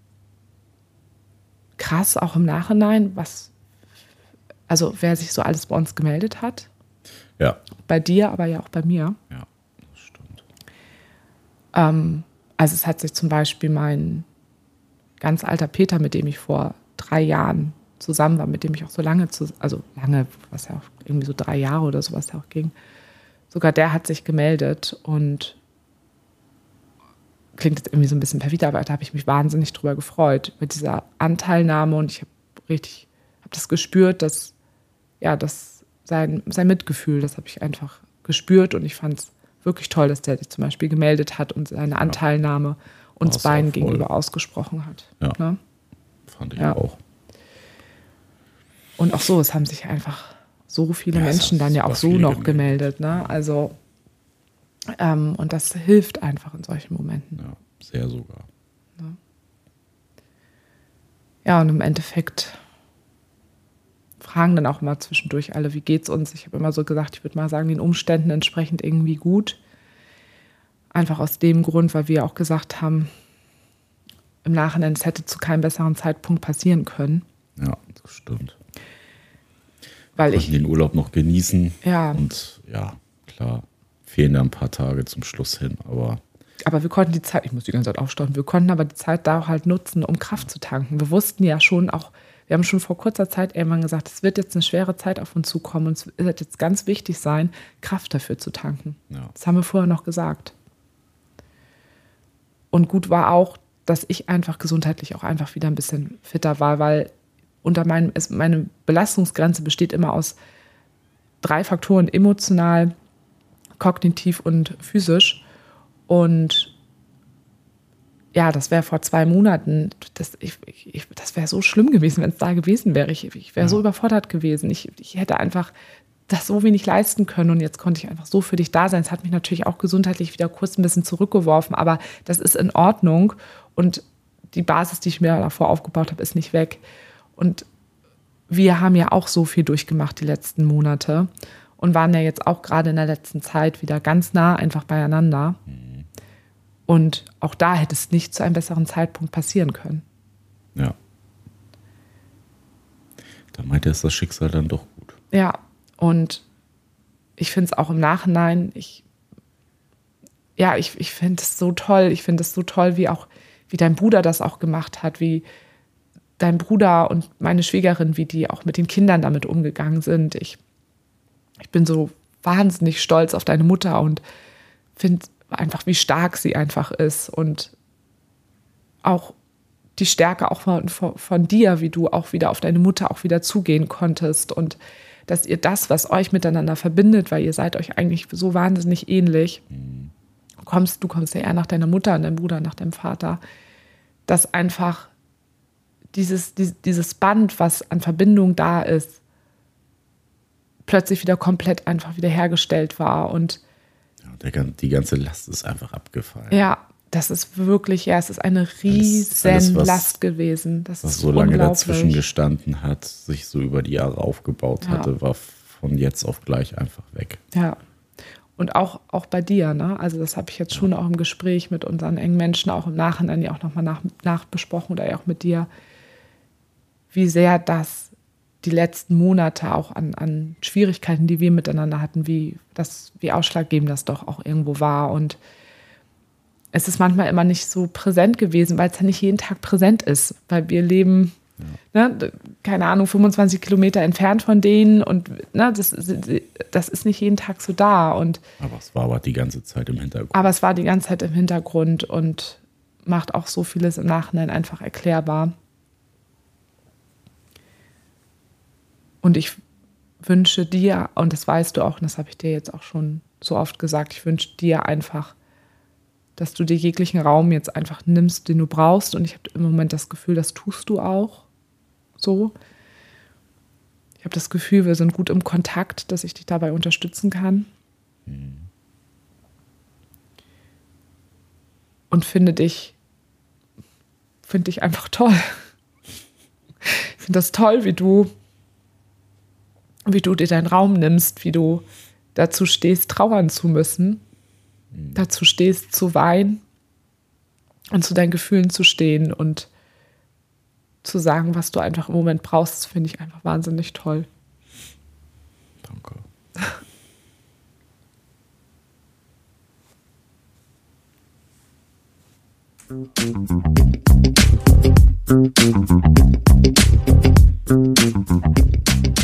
B: krass, auch im Nachhinein, was, also wer sich so alles bei uns gemeldet hat.
A: Ja.
B: Bei dir, aber ja auch bei mir.
A: Ja, das stimmt.
B: Ähm, also es hat sich zum Beispiel mein ganz alter Peter, mit dem ich vor drei Jahren zusammen war, mit dem ich auch so lange, zu, also lange, was ja auch irgendwie so drei Jahre oder sowas ja auch ging, sogar der hat sich gemeldet und klingt jetzt irgendwie so ein bisschen perfide, aber da habe ich mich wahnsinnig drüber gefreut, mit dieser Anteilnahme und ich habe richtig, habe das gespürt, dass, ja, das sein, sein Mitgefühl, das habe ich einfach gespürt und ich fand es wirklich toll, dass der sich zum Beispiel gemeldet hat und seine Anteilnahme ja. uns beiden gegenüber ausgesprochen hat.
A: Ja,
B: ne?
A: Fand ich
B: ja.
A: auch.
B: Und auch so, es haben sich einfach so viele ja, Menschen dann ja auch so noch gemeldet. Ne? Also, ähm, und das hilft einfach in solchen Momenten.
A: Ja, sehr sogar.
B: Ja, ja und im Endeffekt fragen dann auch immer zwischendurch alle, wie geht's uns? Ich habe immer so gesagt, ich würde mal sagen, den Umständen entsprechend irgendwie gut. Einfach aus dem Grund, weil wir auch gesagt haben, im Nachhinein, es hätte zu keinem besseren Zeitpunkt passieren können.
A: Ja, das stimmt.
B: Weil ich
A: den Urlaub noch genießen.
B: Ja.
A: Und ja, klar, fehlen da ein paar Tage zum Schluss hin, aber.
B: Aber wir konnten die Zeit, ich muss die ganze Zeit aufstauen, wir konnten aber die Zeit da auch halt nutzen, um Kraft zu tanken. Wir wussten ja schon auch, wir haben schon vor kurzer Zeit irgendwann gesagt, es wird jetzt eine schwere Zeit auf uns zukommen und es wird jetzt ganz wichtig sein, Kraft dafür zu tanken.
A: Ja.
B: Das haben wir vorher noch gesagt. Und gut war auch, dass ich einfach gesundheitlich auch einfach wieder ein bisschen fitter war, weil unter meinem, es, meine Belastungsgrenze besteht immer aus drei Faktoren, emotional, kognitiv und physisch. Und ja, das wäre vor zwei Monaten, das, ich, ich, das wäre so schlimm gewesen, wenn es da gewesen wäre. Ich, ich wäre ja. so überfordert gewesen. Ich, ich hätte einfach das so wenig leisten können und jetzt konnte ich einfach so für dich da sein. Es hat mich natürlich auch gesundheitlich wieder kurz ein bisschen zurückgeworfen, aber das ist in Ordnung und die Basis, die ich mir davor aufgebaut habe, ist nicht weg. Und wir haben ja auch so viel durchgemacht die letzten Monate und waren ja jetzt auch gerade in der letzten Zeit wieder ganz nah einfach beieinander. Mhm. Und auch da hätte es nicht zu einem besseren Zeitpunkt passieren können.
A: Ja. Da meinte es das Schicksal dann doch gut.
B: Ja, und ich finde es auch im Nachhinein, ich, ja, ich, ich finde es so toll, ich finde es so toll, wie auch, wie dein Bruder das auch gemacht hat, wie dein Bruder und meine Schwägerin, wie die auch mit den Kindern damit umgegangen sind. Ich, ich bin so wahnsinnig stolz auf deine Mutter und finde einfach, wie stark sie einfach ist und auch die Stärke auch von, von, von dir, wie du auch wieder auf deine Mutter auch wieder zugehen konntest und dass ihr das, was euch miteinander verbindet, weil ihr seid euch eigentlich so wahnsinnig ähnlich, mhm. kommst, du kommst ja eher nach deiner Mutter und deinem Bruder nach deinem Vater, dass einfach dieses, dieses, dieses Band, was an Verbindung da ist, plötzlich wieder komplett einfach wieder hergestellt war. Und
A: ja, der, die ganze Last ist einfach abgefallen.
B: Ja, das ist wirklich, ja, es ist eine riesen alles, alles, was, Last gewesen. Das
A: was
B: ist
A: so lange dazwischen gestanden hat, sich so über die Jahre aufgebaut hatte, ja. war von jetzt auf gleich einfach weg.
B: Ja. Und auch, auch bei dir, ne? Also das habe ich jetzt schon auch im Gespräch mit unseren engen Menschen, auch im Nachhinein ja auch nochmal nach, nachbesprochen oder ja auch mit dir, wie sehr das die letzten Monate auch an, an Schwierigkeiten, die wir miteinander hatten, wie, das, wie ausschlaggebend das doch auch irgendwo war. Und es ist manchmal immer nicht so präsent gewesen, weil es ja nicht jeden Tag präsent ist, weil wir leben... Ja. Ne, keine Ahnung, fünfundzwanzig Kilometer entfernt von denen und ne, das, das ist nicht jeden Tag so da. Und,
A: aber es war aber die ganze Zeit im Hintergrund.
B: Aber es war die ganze Zeit im Hintergrund und macht auch so vieles im Nachhinein einfach erklärbar. Und ich wünsche dir, und das weißt du auch, und das habe ich dir jetzt auch schon so oft gesagt, ich wünsche dir einfach, dass du dir jeglichen Raum jetzt einfach nimmst, den du brauchst. Und ich habe im Moment das Gefühl, das tust du auch so. Ich habe das Gefühl, wir sind gut im Kontakt, dass ich dich dabei unterstützen kann. Mhm. Und finde dich, finde dich einfach toll. Ich finde das toll, wie du, wie du dir deinen Raum nimmst, wie du dazu stehst, trauern zu müssen. Mhm. Dazu stehst, zu weinen und zu deinen Gefühlen zu stehen und zu sagen, was du einfach im Moment brauchst, finde ich einfach wahnsinnig toll.
A: Danke.